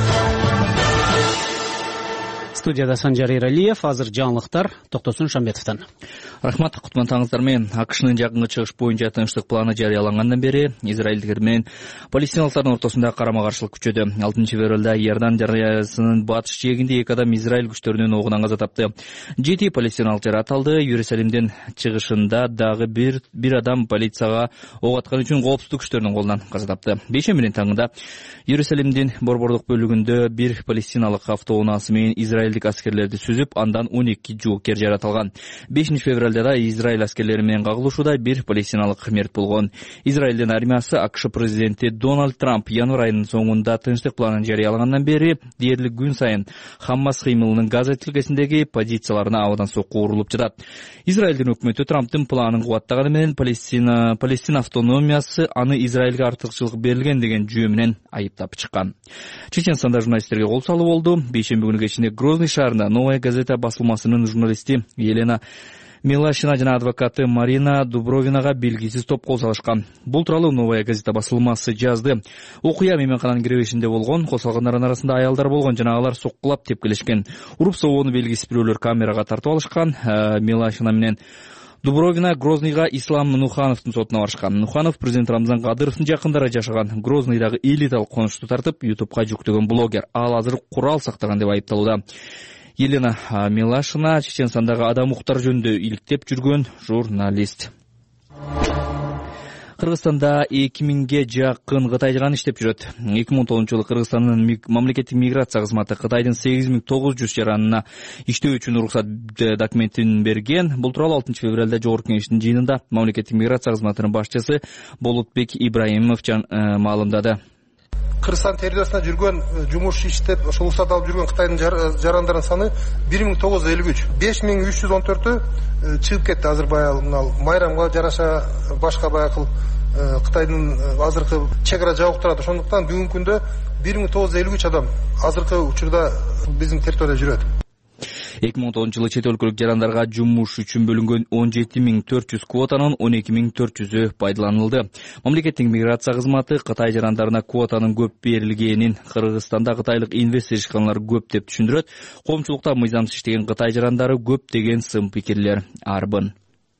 Студияда Санжар Эралиев, азыр жаңылыктар Токтосун Шамбетовдон.
Рахмат, кутмантаңыздар менен. АКШнын жакынкы чыгыш боюнча тынчтык планы жарыялангандан бери израилдиктер менен палестиналыктардын ортосунда карама-каршылык күчөдү. 6 февралда Иордан дарыясынын батыш жээгинде 2 адам Израиль күчтөрүнүн огунан каза тапты. 7 палестиналык жаратылды. Иерусалимдин чыгышында дагы бир адам полицияга ок аткан үчүн коопсуздук күчтөрүнүн колунан каза тапты. Бейшембинин таңында Иерусалимдин борбордук бөлүгүндө бир палестиналык автоунаасы менен израилдик аскерлерди сүзүп, андан 12 жоокер жаратылган. 5 февралда да Израиль аскерлери менен кагылышууда бир палестиналык мерт болгон. Израилдин армиясы АКШ президенти Дональд Трамп январь айынын соңунда тынчтык планын жарыялагандан бери дээрлик күн сайын Хаммас кыймылынын Газа тилкесиндеги позицияларына абадан сокку урулуп жатат. Израилдин өкмөтү Трамптын планын кубаттаганы менен Палестина автономиясы аны Израилге артыкчылык берилген деген жүйө менен айыптап чыккан. Чеченстанда журналисттерге кол салуу болду. Бейшемби күнү кечинде Грозный шаарында Новая газета басылмасынын журналисти Елена Милашина жана адвокаты Марина Дубровинага белгисиз топ кол салышкан. Бул тууралуу Новая газета басылмасы жазды. Окуя мейманкананын киребешинде болгон, кол салгандардын арасында аялдар болгон жана алар соккулап тепкилешкен. Уруп согууну белгисиз бирөөлөр камерага тартып алышкан. Милашина менен Дубровина Грозныйга Ислам Нухановдун сотуна барышкан. Нуханов президент Рамзан Кадыровдун жакындары жашаган Грозныйдагы элиталык конушту тартып, YouTube'га жүктөгөн блогер. Ал азыр курал сактаган деп айыпталууда. Елена Милашина Чеченстандагы адам укуктары жөнүндө иликтеп жүргөн журналист. Кыргызстанда 2000ге жакын кытайчан иштеп жүрөт. 2010-жылы Кыргызстандын мамлекеттик миграция кызматы Кытайдын 8900 жаранына иштөө үчүн уруксат документин берген. Бул тууралуу 6 февралда Жогорку кеңештин жыйынында мамлекеттик миграция кызматынын башчысы Болотбек Ибраимов маалымдады.
Кыргызстан территориясында жүргөн жумуш иштеп ошол уруксат алып жүргөн Кытайдын жарандардын саны 1953. 5314-ü чыгып кетти. Азыр баягы майрамга жараша башка баягы Кытайдын азыркы чек ара жабык турат. Ошондуктан бүгүнкү күндө 1953 адам азыркы учурда биздин территорияда жүрөт.
2010-жылы чет өлкөлүк жарандарга жумуш үчүн бөлүнгөн 17.400 квотанын 12.400-ü пайдаланылды. Мамлекеттик миграция кызматы Кытай жарандарына квотанын көп берилгенин Кыргызстанда кытайлык инвестор ишканалар көп деп түшүндүрөт. Коомчулукта мыйзамсыз иштеген Кытай жарандары көп деген сын пикирлер арбын.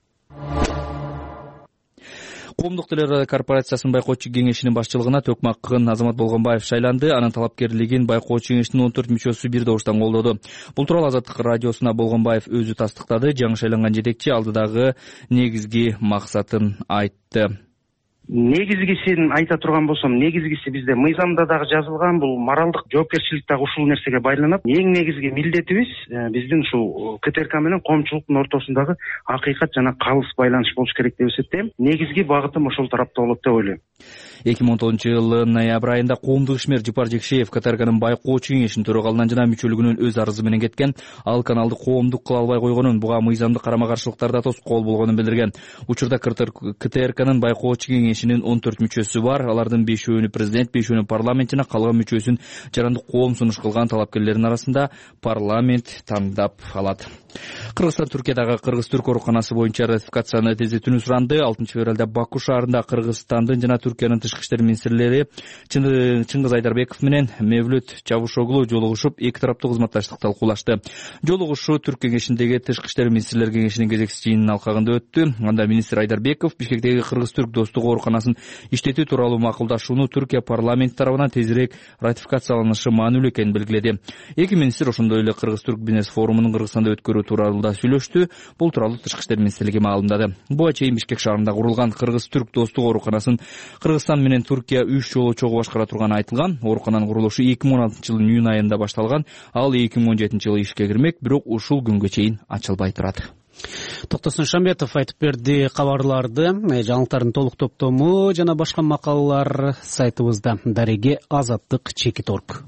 Коомдук телерадио корпорациясынын байкоочу кеңешинин башчылыгына Төкмаккын Азамат Болгонбаев шайланды. Анын талапкерлигин байкоочу кеңештин 14 мүчөсү бир добуштан колдоду. Бул тууралуу Азаттык радиосуна Болгонбаев өзү тастыктады. Жаңы шайланган жетекчи алдыдагы негизги максатын айтты.
Негизгисин айта турган болсом, негизгиси бизде мыйзамда дагы жазылган, бул моралдык жоопкерчилик дагы ушул нерсеге байланат. Эң негизги милдетибиз биздин ушул КТРК менен коомчулуктун ортосундагы акыйкат жана калыс байланыш болуш керек деп эсептейм. Негизги багытым ошол тарапта болот деп ойлойм.
2010-жылы ноябрь айында коомдук ишмер Жыпар Жекшеев КТРКнын байкоочу кеңешинин төрагалынан жана мүчөлүгүнөн өз арызы менен кеткен. Ал каналды коомдук кыла албай койгонун, буга мыйзамдык карама-каршылыктарда тоскоол болгонун билдирген. Учурда КТРКнын байкоочу кеңешинин 14 мүчөсү бар. Алардын 5-өөнү президент, 5-өөнү парламент жана калган мүчөсүн жарандык коом сунуш кылган талапкерлердин арасында парламент тандап алат. Кыргызстан Түркиядагы Кыргыз-Түрк ооруканасы боюнча ратификацияны тездетүүнү суранды. 6-февралда Баку шаарында Кыргызстандын жана Түркиянын тышкы иштер министрлери Чыңгыз Айдарбеков менен Мевлют Чавушоглу жолугушуп, эки тараптуу кызматташтыкты талкуулашты. Жолугушуу Түрк кеңешиндеги тышкы иштер министрлер кеңешинин кезекчи жыйынынын алкагында өттү. Анда министр Айдарбеков Бишкектеги Кыргыз-Түрк достук ооруканасын иштетүү тууралуу макулдашууну Түркия парламенти тарабынан тезирээк ратификацияланышы маанилүү экенин белгиледи. Эки министр ошондой эле Кыргыз-Түрк бизнес форумунун Кыргызстанда өткөрүү тууралуу да сүйлөштү. Бул тууралуу тышкы иштер министрлиги маалымдады. Буга чейин Бишкек шаарында курулган Кыргыз-Түрк достук ооруканасын Кыргызстан менен Түркия 3 жолу чогуу башкара турганы айтылган. Оорукананын курулушу 2016-жылдын июнь айында башталган. Ал 2017-жылы ишке кирмек, бирок ушул күнгө чейин ачылбай турат.
Токтосун Шамбетов айтып берди кабарларды. Жаңылыктардын толук топтому жана башка макалалар сайтыбызда. Дареге Азаттык.org.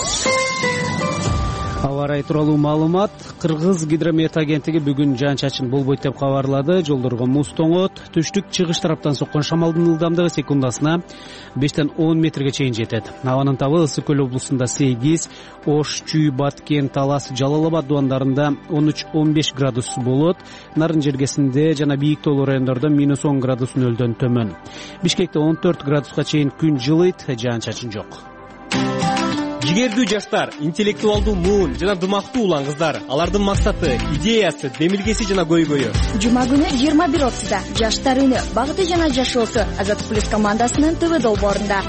Аба ырайы тууралуу маалымат. Кыргыз гидромет агенттиги бүгүн жаан-чачын болбойт деп кабарлады. Жолдорго муз тоңот. Түштүк-чыгыш тараптан соккон шамалдын ылдамдыгы секундасына 5-тен 10 метрге чейин жетет. Абанын табы Ысык көл облусунда 8, Ош, Чүй, Баткен, Талас, Жалал-Абад дубандарында 13-15 градус болот. Нарын жергесинде жана бийик тоолуу райондордо -10 градус нөлдөн төмөн. Бишкекте 14 градуска чейин күн жылыйт, жаан-чачын жок.
Жигердүү жаштар, интеллектуалдуу муун жана дымактуу улан кыздар. Алардын максаты, идеясы, демилгеси жана көйгөйү.
Жума күнү 21:30-да Жаштар үнү, багыты жана жашоосу Азаттык плюс командасынын ТВ долбоорунда.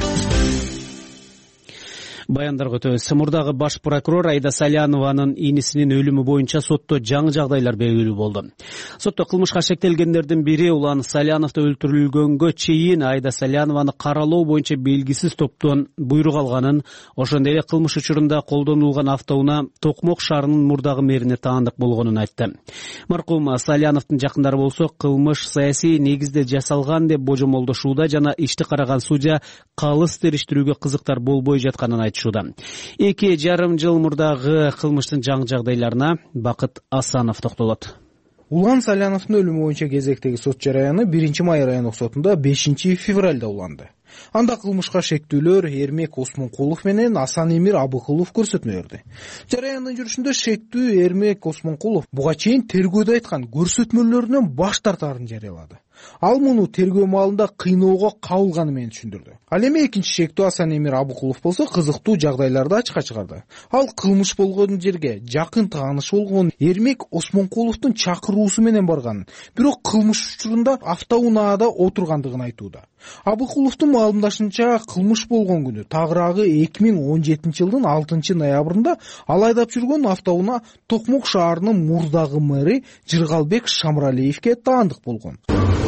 Баяндарга өтөбүз. Мурдагы баш прокурор Айда Салянованын инисинин өлүмү боюнча сотто жаңы жагдайлар белгилүү болду. Сотто кылмышка шектелгендердин бири улан Саляновду өлтүрүлгөнгө чейин Айда Салянованы каралоо боюнча белгисиз топтон буйрук алганын, ошондой эле кылмыш учурунда колдонулган автоунаа Токмок шаарынын мурдагы мэрине таандык болгонун айтты. Маркум Саляновдун жакындары болсо кылмыш саясий негизде жасалган деп божомолдошууда жана ишти караган судья калыс териштирүүгө кызыктар болбой жатканын айтты. 2,5 жыл мурдагы кылмыштын жаңы жагдайларына Бакыт Асанов токтолот.
Улан Саляновдун өлүмү боюнча кезектеги сот жараяны 1-Май райондук сотунда 5-февралда уланды. Анда кылмышка шектүүлөр Эрмек Осмонкулов менен Асан Эмир Абыкулов көрсөтмө берди. Жараяндын жүрүшүндө шектүү Эрмек Осмонкулов буга чейин тергөөдө айткан көрсөтмөлөрүнөн баш тартаарын жарыялады. Ал муну тергөө маалында кыйноого кабылганы менен түшүндүрдү. Ал эми экинчи шектүү Асан Эмир Абыкулов болсо кызыктуу жагдайларды ачыкка чыгарды. Ал кылмыш болгон жерге жакын тааныш болгон Эрмек Осмонкуловдун чакыруусу менен барганын, бирок кылмыш учурунда автоунаада отургандыгын айтууда. Абыкуловдун маалымдашынча кылмыш болгон күнү тагыраагы 2017-жылдын 6-ноябрында ал айдап жүргөн автоунаа Токмок шаарынын мурдагы мэри Жыргалбек Шамралиевке таандык болгон.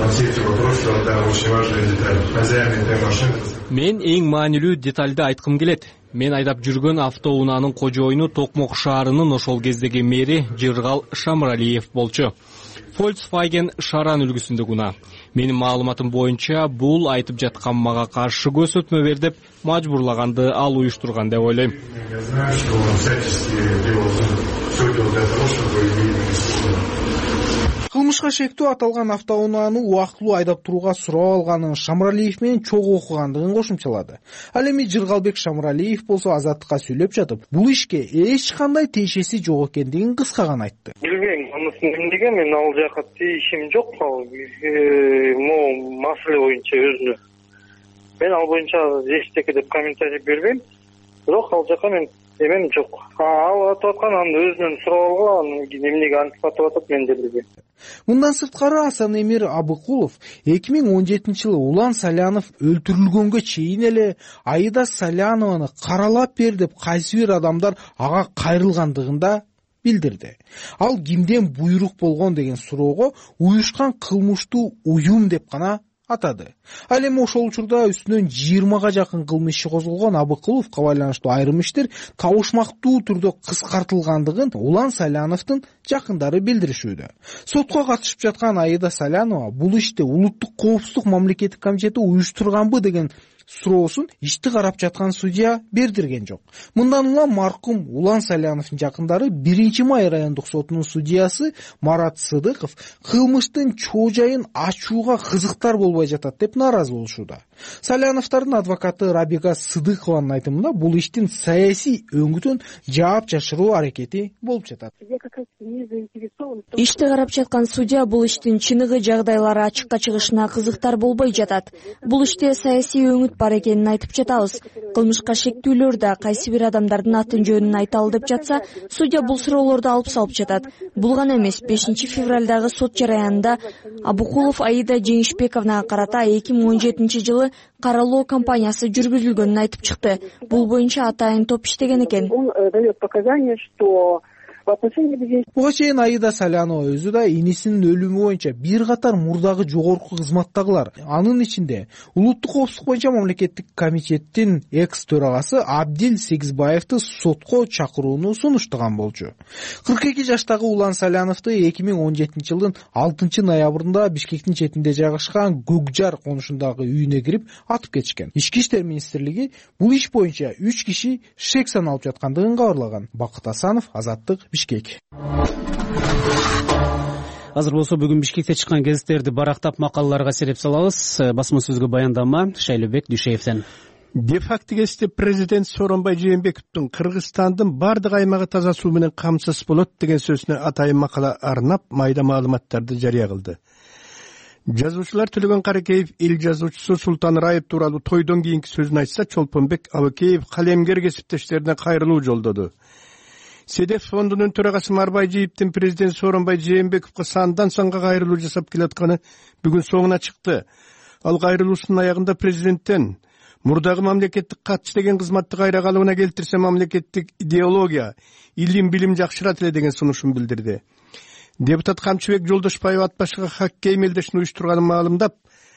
Мен эң маанилүү детальды айткым келет. Мен айдап жүргөн автоунаанын кожоюну Токмок шаарынын ошол кездеги мэри Жыргал Шамралиев болчу. Volkswagen Шаран үлгүсүндөгү унаа. Менин маалыматым боюнча бул айтып жаткан мага каршы көрсөтмө бер деп мажбурлаганды ал уюштурган деп ойлойм.
Кылмышка шектүү аталган автоунааны убактылуу айдап турууга сурап алганын Шамралиев менен чогуу окугандыгын кошумчалады. Ал эми Жыргалбек Шамралиев болсо Азаттыкка сүйлөп жатып, бул ишке эч кандай тиешеси жок экендигин кыска гана айтты.
Билбейм, анысы эмнеге, мен ал жака тийишим жок. Могу маселе боюнча өзүнө. Мен ал боюнча эчтеке деп комментарий бербейм. Бирок ал жака мен эмем жок. Ал атып аткан аны өзүнөн сурап алган, эмнеге антип атып атат, мен да билбейм.
Мындан сырткары Асанэмир Абыкулов 2017-жылы Улан Салянов өлтүрүлгөнгө чейин эле Аида Салянованы каралап бер деп кайсы бир адамдар ага кайрылгандыгында билдирди. Ал кимден буйрук болгон деген суроого уюшкан кылмыштуу уюм деп гана атады. Ал эми ошол учурда үстүнөн 20га жакын кылмыш иши козголгон Абыкуловго байланыштуу айрым иштер табышмактуу түрдө кыскартылгандыгын Улан Саляновдун жакындары билдиришүүдө. Сотко катышып жаткан Аида Салянова бул ишти Улуттук коопсуздук мамлекеттик комитети уюштурганбы деген суроосун ишти карап жаткан судья бердирген жок. Мындан улам маркум Улан Саляновдун жакындары 1-май райондук сотунун судьясы Марат Сыдыков кылмыштын чоо-жайын ачууга кызыктар болбой жатат деп нааразы болушууда. Саляновдардын адвокаты Рабига Сыдыкованын айтымында бул иштин саясий өңүтүн жаап жашыруу аракети болуп жатат.
Ишти карап жаткан судья бул иштин чыныгы жагдайлары ачыкка чыгышына кызыктар болбой жатат. Бул иште саясий өңүт бар экенин айтып жатабыз. Кылмышка шектүүлөр да кайсы бир адамдардын атын жөнүн айталы деп жатса, судья бул суроолорду алып салып жатат. Бул гана эмес, 5-февралдагы сот жараянында Абыкулов Аида Жеңишбековнага карата 2017-жылы каралоо кампаниясы жүргүзүлгөнүн айтып чыкты. Бул боюнча атайын топ иштеген экен.
Буга чейин Аида Салянова өзү да инисинин өлүмү боюнча бир катар мурдагы жогорку кызматтагылар, анын ичинде Улуттук коопсуздук боюнча мамлекеттик комитеттин экс-төрагасы Абдил Сегизбаевди сотко чакырууну сунуштаган болчу. 42 жаштагы Улан Саляновду 2017-жылдын 6-ноябрында Бишкектин четинде жайгашкан Көкжар конушундагы үйүнө кирип атып кетишкен. Ички иштер министрлиги бул иш боюнча 3 киши шек саналып жаткандыгын кабарлаган. Бакыт Асанов, Азаттык, Бишкек.
Азыр болсо бүгүн Бишкекте чыккан гезиттерди барактап макалаларга сереп салабыз. Басма сөзгө баяндама Шайлообек Дүйшеевден.
Де-факто кесте президент Сооронбай Жээнбековдун Кыргызстандын бардык аймагы таза суу менен камсыз болот деген сөзүнө атайын макала арнап майда маалыматтарды жарыя кылды. Жазуучулар Төлөгөн Каракеев эл жазуучусу Султан Раев тууралуу тойдон кийинки сөзүн айтса, Чолпонбек Абыкеев калемгер кесиптештерине кайрылуу жолдоду. Седеф фондунун төрагасы Марбай Жийиптин президент Сооронбай Жээнбековго сандан санга кайрылуу жасап келатканы бүгүн соңуна чыкты. Ал кайрылуусунун аягында президенттен мурдагы мамлекеттик катчы деген кызматты кайра калыбына келтирсе мамлекеттик идеология, илим билим жакшырат эле деген сунушун билдирди. Депутат Камчыбек Жолдошбаев ат башыга хоккей мелдешин уюштурганын маалымдап,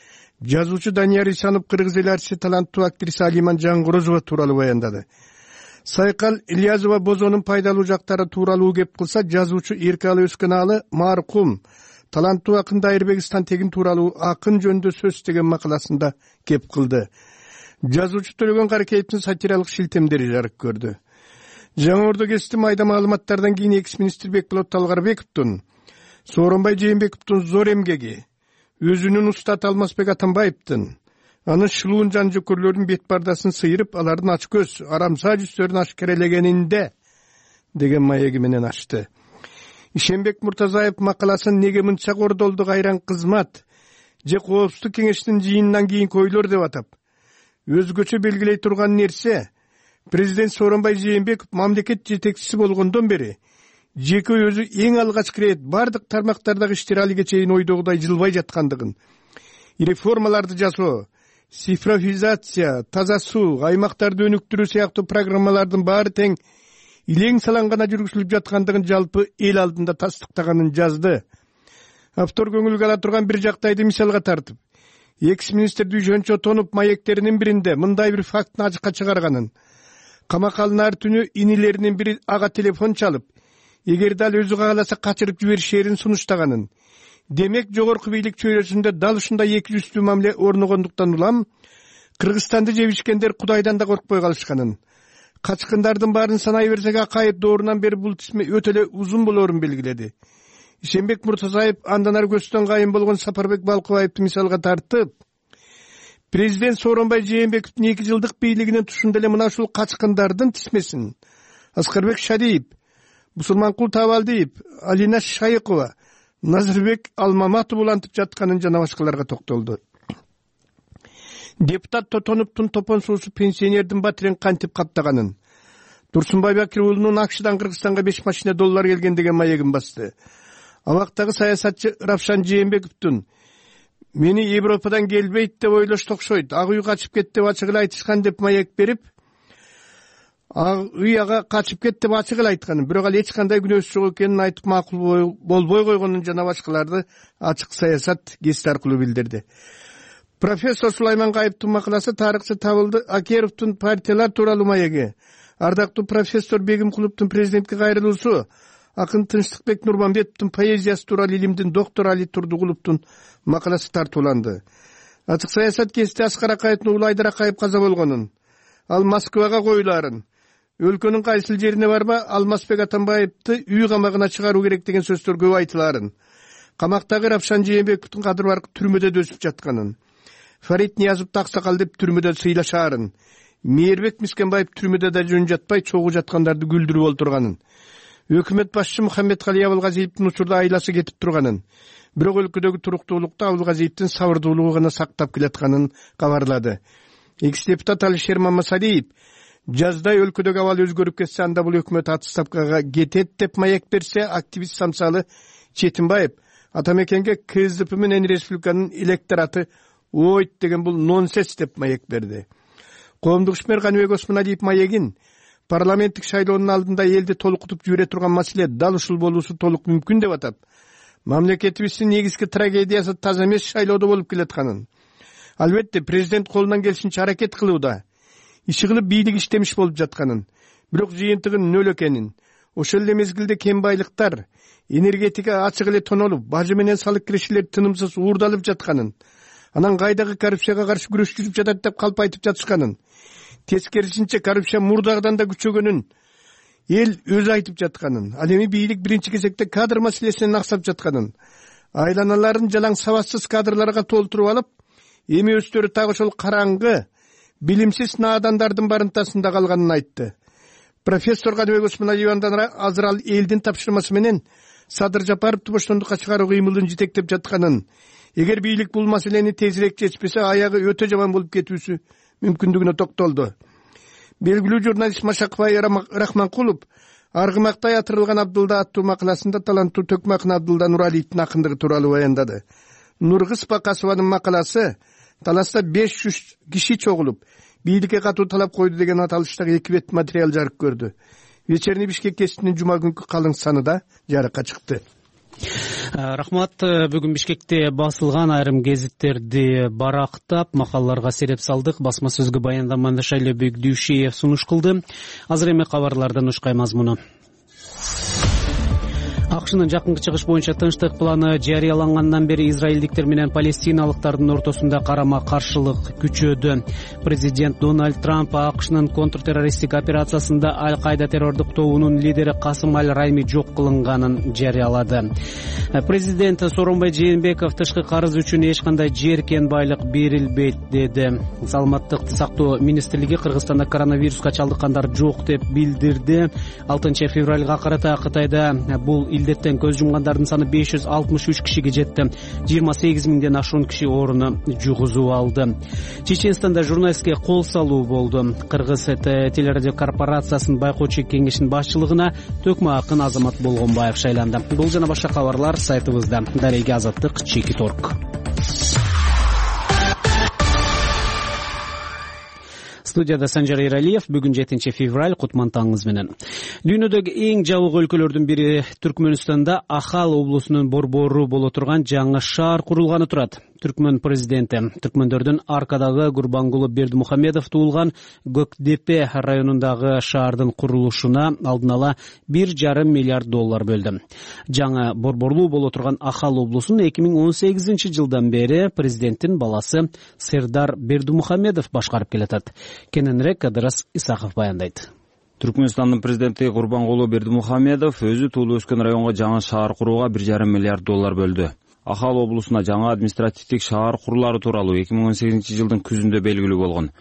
жазуучу Данияр Исанов кыргыз эл артисти таланттуу актриса Алиман Жангорозова тууралуу баяндады. Сайкал Ильязова бозонун пайдалуу жактары тууралуу кеп кылса, жазуучу Эркалы Өскөналы маркум таланттуу акын Дайырбек Стантегин тууралуу акын жөнүндө сөз деген макаласында кеп кылды. Жазуучу Төлөгөн Каракеевдин сатиралык шилтемдери жарык көрдү. Жаңы Ордо гезити майда маалыматтардан кийин экс-министр Бекболот Талгарбековдун Сооронбай Жээнбековдун зор эмгеги, өзүнүн устаты Алмазбек Атамбаевдин анын шылуун жан жөкөрлөрдүн бет бардасын сыйырып, алардын ачкөз, арамса жүздөрүн ашкерелегенинде деген маеги менен ачты. Ишенбек Муртазаев макаласын неге мынча кордолду кайран кызмат же коопсуздук кеңештин жыйынынан кийинки ойлор деп атап, өзгөчө белгилей турган нерсе, президент Сооронбай Жээнбеков мамлекет жетекчиси болгондон бери жеке өзү эң алгачкы ирет бардык тармактардагы иштер алиге чейин ойдогудай жылбай жаткандыгын, реформаларды жасоо, цифровизация, таза суу, аймактарды өнүктүрүү сыяктуу программалардын баары тең илең салан гана жүргүзүлүп жаткандыгын жалпы эл алдында тастыктаганын жазды. Автор көңүлгө ала турган бир жактайды мисалга тартып, экс-министр Дүйшөнчө Тонуп маектеринин биринде мындай бир фактыны ачыкка чыгарганын, камакалынар түнү инилеринин бири ага телефон чалып, эгерде ал өзү кааласа качырып жиберишерин сунуштаганын. Демек жогорку бийлик чөйрөсүндө дал ушундай эки жүздүү мамиле орногондуктан улам Кыргызстанды жебишкендер Кудайдан да коркпой калышканын. Качкындардын баарын санай берсек, Акаев доорунан бери бул тизме өтө эле узун болоорун белгиледи. Ишенбек Муртазаев андан ары көчтөн кайын болгон Сапарбек Балкыбаевди мисалга тартып, президент Сооронбай Жээнбековдун 2 жылдык бийлигинин тушунда эле мына ушул качкындардын тизмесин Аскарбек Шадиев, Мусулманкул Табалдиев, Алина Шайыкова, Назырбек Алмаматов улантып жатканын жана башкаларга токтолду. Депутат Тотоновдун топон суусу пенсионердин батирин кантип каптаганын, Турсунбай Бакир уулунун Акшдан Кыргызстанга 5 машина доллар келген деген маегин басты. Абактагы саясатчы Равшан Жээнбековдун мени Европадан келбейт деп ойлошто окшойт, ак үй качып кетти деп ачык эле айтышкан деп маек берип, ак үй ага качып кетти деп ачык эле айткан. Бирок ал эч кандай күнөөсү жок экенин айтып макул болбой койгонун жана башкаларды ачык саясат гезити аркылуу билдирди. Профессор Сулайман Кайыптын макаласы, тарыхчы Табылды Акеровдун партиялар тууралуу маеги, ардактуу профессор Бегимкуловдун президентке кайрылуусу, акын Тынчтыкбек Нурманбетовдун поэзиясы тууралуу илимдин доктор Али Турдугуловдун макаласы тартууланды. Ачык саясат гезити Аскар Акаевдин уулу Айдар Акаев каза болгонун, ал Москвага коюлаарын, өлкөнүн кайсыл жерине барба Алмазбек Атамбаевди үй камагына чыгаруу керек деген сөздөр көп айтылаарын, камактагы Равшан Жээнбековдун кадыр баркы түрмөдө өсүп жатканын, Фарид Ниязовду аксакал деп түрмөдө сыйлашаарын, Мээрбек Мискенбаев түрмөдө да жөн жатпай чогуу жаткандарды күлдүрүп олтурганын, өкмөт башчысы Мухаммедкалый Абылгазиевдин учурда айласы кетип турганын, бирок өлкөдөгү туруктуулукту Абылгазиевдин сабырдуулугу гана сактап келатканын кабарлады. Экс-депутат Алишер Мамасалиев жаздай өлкөдөгү абал өзгөрүп кетсе, анда бул өкмөт отставкага кетет деп маек берсе, активист Самсалы Четинбаев Атамекенге КСДП менен республиканын электораты ойт деген бул нонсенс деп маек берди. Коомдук ишмер Каныбек Осмоналиев маегин парламенттик шайлоонун алдында элди толкутуп жибере турган маселе дал ушул болуусу толук мүмкүн деп атап, мамлекетибиздин негизги трагедиясы таза эмес шайлоодо болуп келатканын, албетте президент колунан келишинче аракет кылууда, иши кылып бийлик иштемиш болуп жатканын, бирок жыйынтыгын нөл экенин, ошол эле мезгилде кем байлыктар, энергетика ачык эле тонолуп, бажы менен салык кирешелер тынымсыз уурдалып жатканын, анан кайдагы коррупцияга каршы күрөш жүрүп жатат деп калп айтып жатышканын, тескерисинче коррупция мурдагыдан да күчөгөнүн эл өзү айтып жатканын, ал эми бийлик биринчи кезекте кадр маселесинен аксап жатканын, айланаларын жалаң сабатсыз кадрларга толтуруп алып, эми өздөрү так ошол караңгы, билимсиз наадандардын барымтасында калганын айтты. Профессор Каныбек Осмоналиев андан азыр ал элдин тапшырмасы менен Садыр Жапаровду боштондукка чыгаруу кыймылын жетектеп жатканын, эгер бийлик бул маселени тезирээк чечпесе, аягы өтө жаман болуп кетүүсү мүмкүндүгүнө токтолду. Белгилүү журналист Машакбай Рахманкулов Аргымактай атырылган Абдулда аттуу макаласында таланттуу Төкмө акын Абдулда Нуралиевдин акындыгы тууралуу баяндады. Нургыз Бакасованын макаласы таласта 500 киши чогулуп, бийликке катуу талап койду деген аталыштагы 2 бет материал жарык көрдү. Вечерний Бишкек гезитинин жума күнкү калың саны да жарыкка чыкты.
Рахмат. Бүгүн Бишкекте басылган айрым гезиттерди барактап, макалаларга сереп салдык. Басма сөзгө баяндаманы Шайлебек Дүйшиев сунуш кылды. Азыр эми кабарлардан ушкай мазмуну. АКШнын жакынкы чыгыш боюнча тынчтык планы жарыялангандан бери израилдиктер менен палестиналыктардын ортосунда карама-каршылык күчөдү. Президент Дональд Трамп АКШнын контртеррористтик операциясында Аль-Кайда террордук тобунун лидери Касым Аль-Райми жок кылынганын жарыялады. Президент Сооронбай Жээнбеков тышкы карыз үчүн эч кандай жер кен байлык берилбейт деди. Саламаттыкты сактоо министрлиги Кыргызстанда коронавируска чалдыккандар жок деп билдирди. 6 февралга карата Кытайда бул илдеттен көз жумгандардын саны 563 кишиге жетти. 28 миңден ашуун киши орунду жугузуп алды. Чеченстанда журналистке кол салуу болду. Кыргыз телерадио корпорациясынын байкоочу кеңешинин башчылыгына Төкмө акын Азамат Болгонбаев шайланды. Бул жана башка кабарлар сайтыбызда. Дареги Азаттык, Чекит.орг. Студияда Санжар Эралиев. Бүгүн 7 февраль, кутман таңыңыз менен. Дүйнөдөгү эң жабык өлкөлөрдүн бири Түркмөнстанда Ахал облусунун борбору боло турган жаңы шаар курулганы турат. Түркмөн президенти. Түркмөндөрдүн Аркадагы Гурбангулы Бердимухамедов туулган Көкдепе районундагы шаардын курулушуна алдын ала $1,5 миллиард бөлдү. Жаңы борборлуу боло турган Ахал облусун 2018 жылдан бери президенттин баласы Сердар Бердимухамедов башкарып келатат. Кененирээк Кадырас Исаков баяндайт.
Түркмөнстандын президенти Гурбангулы Бердимухамедов өзү туулуп өскөн районго жаңы шаар курууга $1,5 миллиард бөлдү. Ахал облусуна жаңы административдик шаар курулары тууралуу 2018 жылдын күзүндө белгилүү болгон.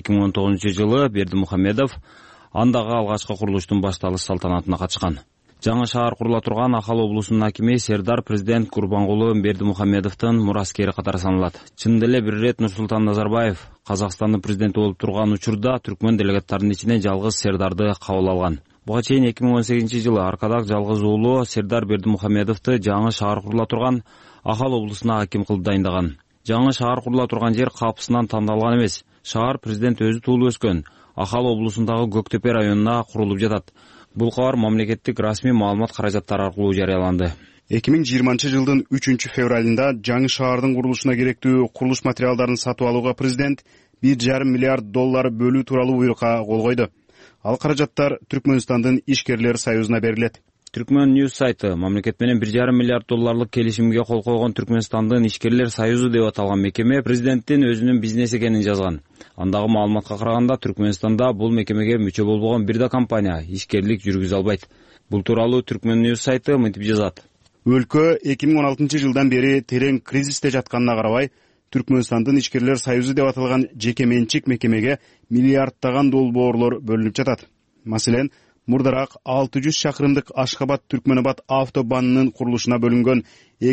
2019 жылы Бердимухамедов андагы алгачкы курулуштун башталыш салтанатына катышкан. Жаңы шаар курула турган Ахал облусунун акими Сердар президент Гурбангулы Бердимухамедовдун мураскери катары саналат. Чындап эле бир ирет Нурсултан Назарбаев Казакстандын президенти болуп турган учурда түркмөн делегаттарынын ичинен жалгыз Сердарды кабыл алган. Буга чейин 2018 жылы Аркадаг жалгыз уулу Сердар Бердимухамедовду жаңы шаар курула турган Ахал облусуна аким кылып дайындаган. Жаңы шаар курула турган жер капысынан тандалган эмес. Шаар президент өзү туулуп өскөн Ахал облусундагы Көктепе районуна курулуп жатат. Бул кабар мамлекеттик расмий маалымат каражаттары аркылуу жарыяланды.
2020 жылдын 3 февралында жаңы шаардын курулушуна керектүү курулуш материалдарын сатып алууга президент $1,5 миллиард бөлүү тууралуу буйрукка кол койду. Ал каражаттар Түркмөнстандын ишкерлер союзуна берилет.
Түркмөн Ньюс сайты мамлекет менен $1,5 миллиард келишимге кол койгон Түркмөнстандын ишкерлер союзу деп аталган мекеме президенттин өзүнүн бизнес экенин жазган. Андагы маалыматка караганда Түркмөнстанда бул мекемеге мүчө болбогон бир да компания ишкерлик жүргүзө албайт. Бул тууралуу Түркмөн Ньюс сайты мынтип жазат.
Өлкө 2016 жылдан бери терең кризисте жатканына карабай, Түркмөнстандын ишкерлер союзу деп аталган жеке менчик мекемеге миллиарддаган долбоорлор бөлүнүп жатат. Маселен, мурдараак 600 шакырымдык Ашхабад-Түркмөнабад автобанынын курулушуна бөлүнгөн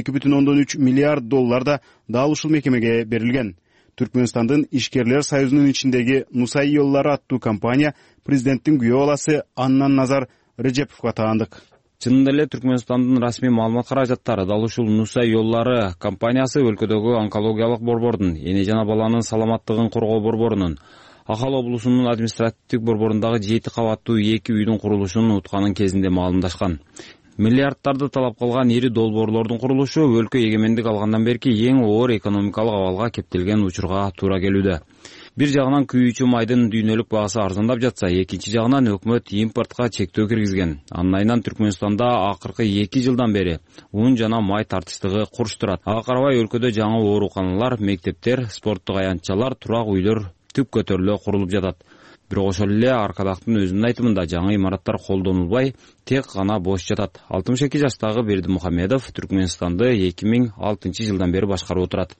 $2,3 миллиард да дал ушул мекемеге берилген. Түркмөнстандын ишкерлер союзунун ичиндеги Нусай Йоллары аттуу компания президенттин күйөө баласы Аннан Назар Режеповго таандык.
Чынында эле Түркмөнстандын расмий маалымат каражаттары дал ушул Нусай Йоллары компаниясы өлкөдөгү онкологиялык борбордун, эне жана баланын саламаттыгын коргоо борборунун, Ахал облусунун административдик борборундагы 7 кабаттуу 2 үйдүн курулушун утканын кезинде маалымдашкан. Миллиарддарды талап кылган ири долбоорлордун курулушу өлкө эгемендик алгандан берки эң оор экономикалык абалга кептелген учурга туура келүүдө. Бир жагынан күйүүчү майдын дүйнөлүк багасы арзандап жатса, экинчи жагынан өкмөт импортко чектөө киргизген. Анын айынан Түркмөнстанда акыркы 2 жылдан бери un жана май тартыштыгы курч турат. Ага карабай өлкөдө жаңы ооруканалар, мектептер, спорттук аянтчалар, турак үйлөр түп көтөрүлө курулуп жатат. Бирок ошол эле Аркадактын өзүнүн айтымында жаңы имараттар колдонулбай, тек гана бош жатат. 62 жаштагы Бердимухамедов Түркмөнстанды 2006 жылдан бери башкарып отурат.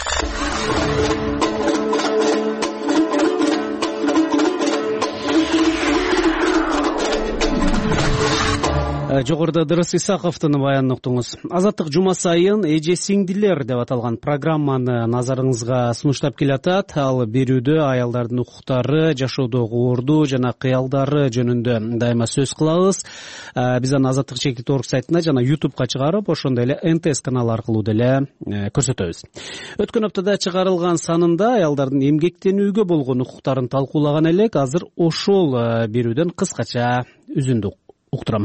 Жогоруда Дырыс Исаковдун баянын уктуңуз. Азаттык жума сайын эже сиңдилер деп аталган программаны назарыңызга сунуштап келатат. Ал берүүдө аялдардын укуктары, жашоодогу орду жана кыялдары жөнүндө дайыма сөз кылабыз. Биз аны Азаттык чекит орг сайтына жана YouTubeга чыгарып, ошондой эле НТС каналы аркылуу деле көрсөтөбүз. Өткөн аптада чыгарылган санында аялдардын эмгектенүүгө болгон укуктарын талкуулаган элек. Азыр ошол берүүдөн кыскача үзүндү уктурам.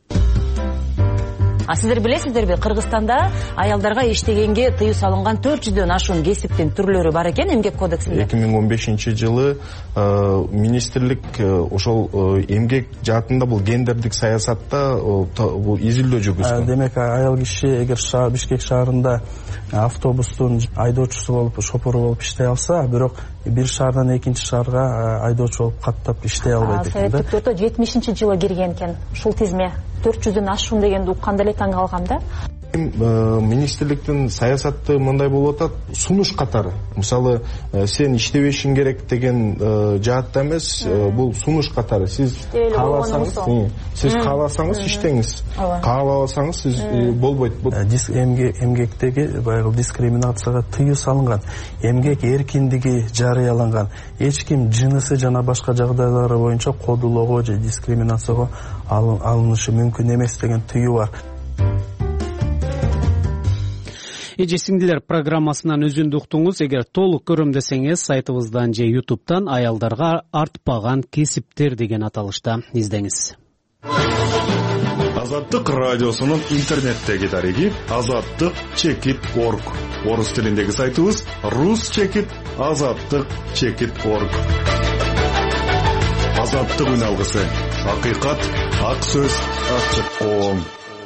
Сиздер билесиздерби, Кыргызстанда аялдарга иштегенге тыюу салынган 400дөн ашуун кесиптин түрлөрү бар экен эмгек кодексинде.
2015 жылы министрлик ошол эмгек жаатында бул гендердик саясатта бул изилдөө жүргүзгөн.
Демек аял киши эгер Бишкек шаарында автобустун айдоочусу болуп, шопору болуп иштей алса, бирок бир шаардан экинчи шаарга айдоочу болуп каттап иштей албайт экен да.
Советтик төртө 70-жылы кирген экен ушул тизме. 400дөн ашуун дегенди укканда эле таң калгам да.
Министрликтин саясаты мындай болуп атат, сунуш катары. Мисалы, сен иштебешиң керек деген жаатта эмес, бул сунуш катары. Сиз кааласаңыз иштеңиз. Каалабасаңыз сиз болбойт.
Эмгектеги баягы дискриминацияга тыюу салынган, эмгек эркиндиги жарыяланган. Эч ким жынысы жана башка жагдайлары боюнча кодулоого же дискриминацияга алынышы мүмкүн эмес деген тыюу бар.
Эже сиңдилер программасынан өзүндү уктуңуз. Эгер толук көрөм десеңиз, сайтыбыздан же YouTube'дан аялдарга артпаган кесиптер деген аталышта издеңиз.
Азаттык радиосунун интернеттеги дареги azattik.org. Орус тилиндеги сайтыбыз rus.azattik.org. Азаттык үн алгысы. Акыйкат, ак сөз, ачык коом.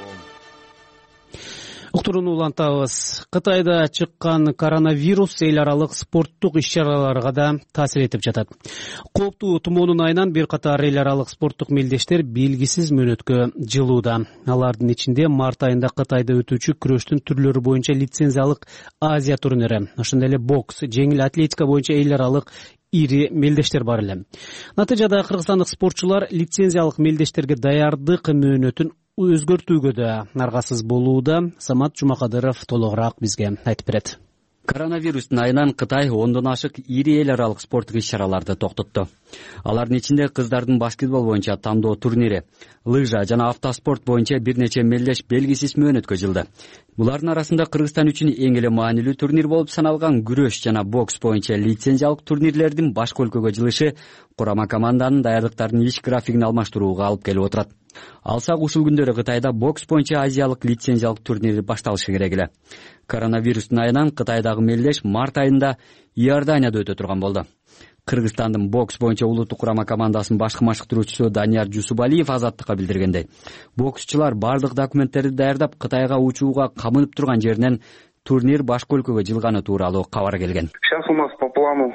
Уктурууну улантабыз. Кытайда чыккан коронавирус эл аралык спорттук иш-чараларга да таасир этип жатат. Кооптуу тумоонун айынан бир катар эл аралык спорттук мелдештер белгисиз мөөнөткө жылууда. Алардын ичинде март айында Кытайда өтүүчү күрөштүн түрлөрү боюнча лицензиялык Азия турнири, ошондой эле бокс, жеңил атлетика боюнча эл аралык ири мелдештер бар эле. Натыйжада кыргызстандык спортчулар лицензиялык мелдештерге даярдык мөөнөтүн өзгөртүүгө да аргасыз болууда. Самат Жумакадыров толугураак бизге айтып берет.
Коронавирустун айынан Кытай 10дон ашык ири эл аралык спорттук иш-чараларды токтотту. Алардын ичинде кыздардын баскетбол боюнча тандоо турнири, лыжа жана автоспорт боюнча бир нече мелдеш белгисиз мөөнөткө жылды. Булардын арасында Кыргызстан үчүн эң эле маанилүү турнир болуп саналган күрөш жана бокс боюнча лицензиялык турнирлердин башка өлкөгө жылышы курама команданын даярдыктарынын иш графигин алмаштырууга алып келип отурат. Алсак ушул күндөрү Кытайда бокс боюнча азиялык лицензиялык турнири башталышы керек эле. Коронавирустун айынан Кытайдагы мелдеш март айында Иорданияда өтө турган болду. Кыргызстандын бокс боюнча улуттук курама командасынын башкы машыктыруучусу Данияр Жусубалиев Азаттыкка билдиргендей, боксчулар бардык документтерди даярдап Кытайга учууга камынып турган жеринен турнир башка өлкөгө жылганы тууралуу кабар келген.
Сейчас у нас по плану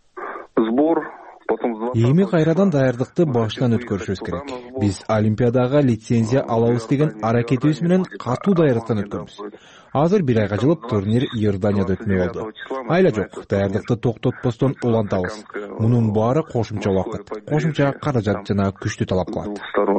сбор.
Эми кайрадан даярдыкты баштан өткөрүшүбүз керек. Биз Олимпиадага лицензия алабыз деген аракетибиз менен катуу даярдыктан өткөнбүз. Азыр бир айга жылып турнир Иорданияда өтмөй болду. Айла жок, даярдыкты токтотпостон улантабыз. Мунун баары кошумча убакыт, кошумча каражат жана күчтү талап кылат.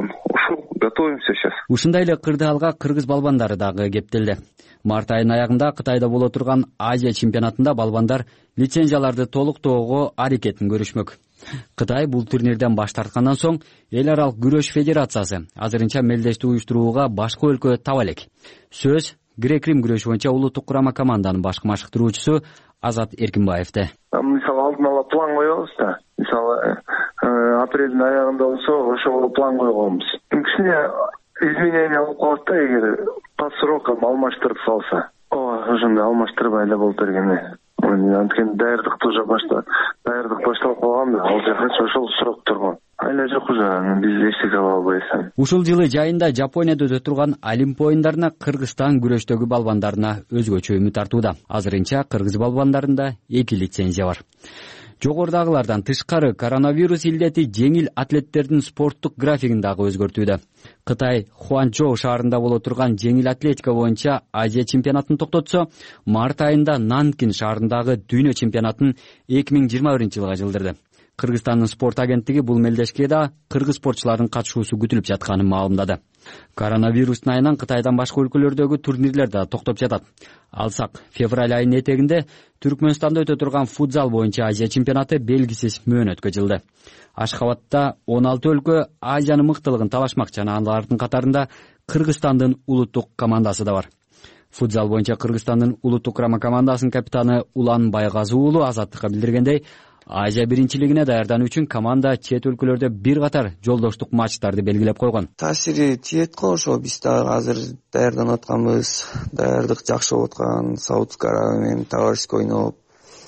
Готовимся сейчас.
Ушундай эле кырдаалга кыргыз балбандары дагы кептелди. Март айынын аягында Кытайда боло турган Азия чемпионатында балбандар лицензияларды толуктоого аракетин көрүшмөк. Кытай бул турнирден баш тарткандан соң эл аралык күрөш федерациясы азырынча мелдешти уюштурууга башка өлкө таба элек. Сөз грек-рим күрөшү боюнча улуттук курама команданын башкы машыктыруучусу Азат Эркинбаевде.
Мисалы алдын ала план коебуз да. Мисалы апрелдин аягында болсо ошого план койгонбуз. Кичине изменение болуп калат да, эгер по срокам алмаштырып салса. Ошондой алмаштырбай эле болуп бергени. Анткени даярдыкты уже даярдык башталып калган да, ал жакчы ошол срок турган. Айла жок уже, биз эчтеке кыла албайбыз.
Ушул жылы жайында Жапонияда өтө турган Олимп оюндарына Кыргызстан күрөштөгү балбандарына өзгөчө үмүт артууда. Азырынча кыргыз балбандарында 2 лицензия бар. Жогорудагылардан тышкары коронавирус илдети жеңил атлеттердин спорттук графигин дагы өзгөртүүдө. Кытай Хуанчжоу шаарында боло турган жеңил атлетика боюнча Азия чемпионатын токтотсо, март айында Нанкин шаарындагы дүйнө чемпионатын 2021-жылга жылдырды. Кыргызстандын спорт агенттиги бул мелдешке да кыргыз спортчулардын катышуусу күтүлүп жатканын маалымдады. Коронавирустун айынан Кытайдан башка өлкөлөрдөгү турнирлер да токтоп жатат. Алсак, февраль айынын этегинде Түркмөнстанда өтө турган футзал боюнча Азия чемпионаты белгисиз мөөнөткө жылды. Ашхабадта 16 өлкө Азиянын мыктылыгын талашмак жана алардын катарында Кыргызстандын улуттук командасы да бар. Футзал боюнча Кыргызстандын улуттук курама командасынын капитаны Улан Байгазы уулу Азаттыкка билдиргендей, Азия биринчилигине даярдануу үчүн команда чет өлкөлөрдө бир катар жолдоштук матчтарды белгилеп койгон.
Таасири тиет го, ошо биз дагы азыр даярданып атканбыз. Даярдык жакшы болуп аткан. Саудовская Аравия менен товарищеский ойноп,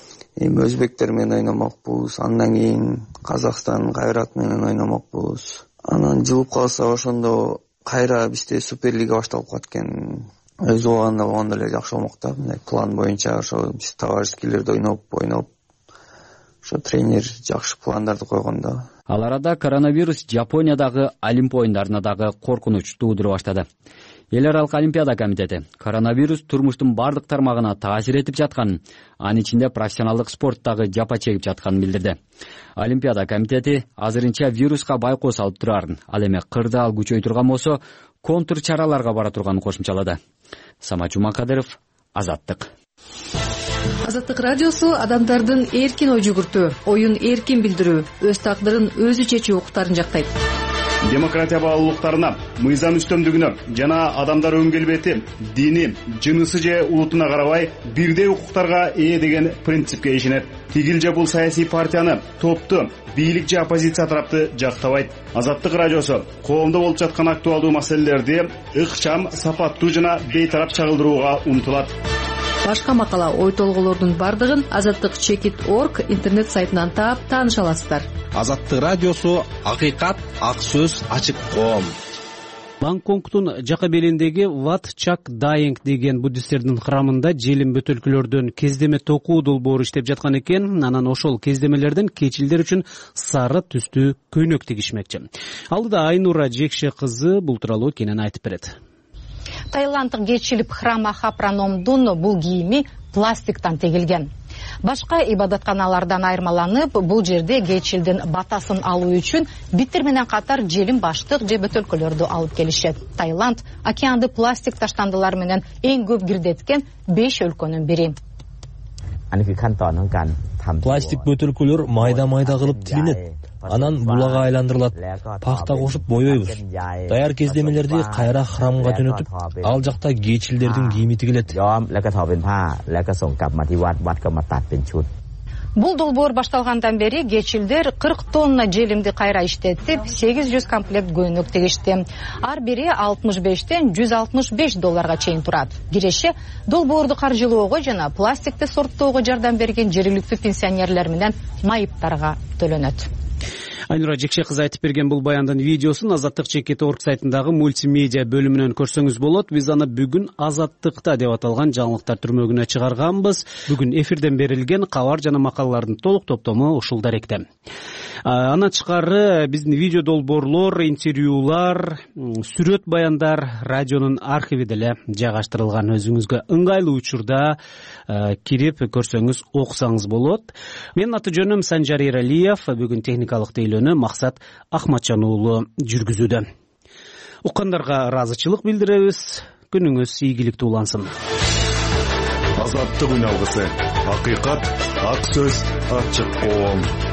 эми өзбектер менен ойномокпуз. Андан кийин Казакстан Кайрат менен ойномокпуз. Анан жылып калса ошондо кайра бизде Суперлига башталып калат экен. Өз убагында болгондо эле жакшы болмок да. Мындай план боюнча ошо биз товарищескийлерде ойноп ошо тренер жакшы пландарды койгон да.
Ал арада коронавирус Жапониядагы Олимп оюндарына дагы коркунуч туудура баштады. Эл аралык Олимпиада комитети коронавирус турмуштун бардык тармагына таасир этип жатканын, анын ичинде профессионалдык спорттагы жапа чегип жатканын билдирди. Олимпиада комитети азырынча вируска байкоо салып турарын, ал эми кырдаал күчөй турган болсо, контур чараларга бара турганын кошумчалады. Самат Жумакадыров, Азаттык.
Азаттык радиосу адамдардын эркин ой жүгүртүү, оюн эркин билдирүү, өз тагдырын өзү чечүү укуктарын жактайт.
демократия баалуулуктарына, мыйзам үстөмдүгүнө жана адамдар өң келбети, дини, жынысы же улутуна карабай бирдей укуктарга ээ деген принципке ишенет. Тигил же бул саясий партияны, топту, бийлик же оппозиция тарапты жактабайт. Азаттык радиосу коомдо болуп жаткан актуалдуу маселелерди ыкчам, сапаттуу жана бейтарап чагылдырууга умтулат.
Башка макала, ой толголордун бардыгын azattik.org интернет сайтынан таап тааныша аласыздар.
Азаттык радиосу акыйкат, ак сөз, ачык коом.
Бангкоктун жака белиндеги Wat Chak Dayeng деген буддисттердин храмында желим бөтөлкөлөрдөн кездеме токуу долбоору иштеп жаткан экен. Анан ошол кездемелерден кечилдер үчүн сары түстүү көйнөк тигишмекчи. Алдыда Айнура Жекше кызы бул тууралуу кенен айтып берет.
Таиланддык кечилип храма Хапраномдун бул кийими пластиктан тегилген. Башка ибадатканалардан айырмаланып, бул жерде кечилдин батасын алуу үчүн биттер менен катар желим баштык же бөтөлкөлөрдү алып келишет. Таиланд океанды пластик таштандылар менен эң көп кирдеткен 5 өлкөнүн бири.
Пластик бөтөлкөлөр майда-майда кылып тилинет. Анан булага айландырылат. Пахта кошуп боёйбуз. Даяр кездемелерди кайра храмга жөнөтүп, ал жакта кечилдердин кийими тигилет.
Бул долбоор башталгандан бери кечилдер 40 тонна желимди кайра иштетип, 800 комплект көйнөк тигишти. Ар бири 65тен $165 чейин турат. Киреше долбоорду каржылоого жана пластикти сорттоого жардам берген жергиликтүү пенсионерлер менен майыптарга төлөнөт.
Айнура Жекше кызы айтып берген бул баяндын видеосун azattik.org сайтындагы мультимедиа бөлүмүнөн көрсөңүз болот. Биз аны бүгүн Азаттыкта деп аталган жаңылыктар түрмөгүнө чыгарганбыз. Бүгүн эфирден берилген кабар жана макалалардын толук топтому ушул даректе. Андан тышкары биздин видео долбоорлор, интервьюлар, сүрөт баяндар радионун архиви деле жайгаштырылган. Өзүңүзгө ыңгайлуу учурда кирип көрсөңүз, окусаңыз болот. Менин аты жөнүм Санжар Эралиев. Бүгүн техникалык тейлөөнү Максат Ахматжан уулу жүргүзүүдө. Уккандарга ыраазычылык билдиребиз. Күнүңүз ийгиликтүү улансын.
Азаттык үн алгысы. Акыйкат, ак сөз, ачык коом.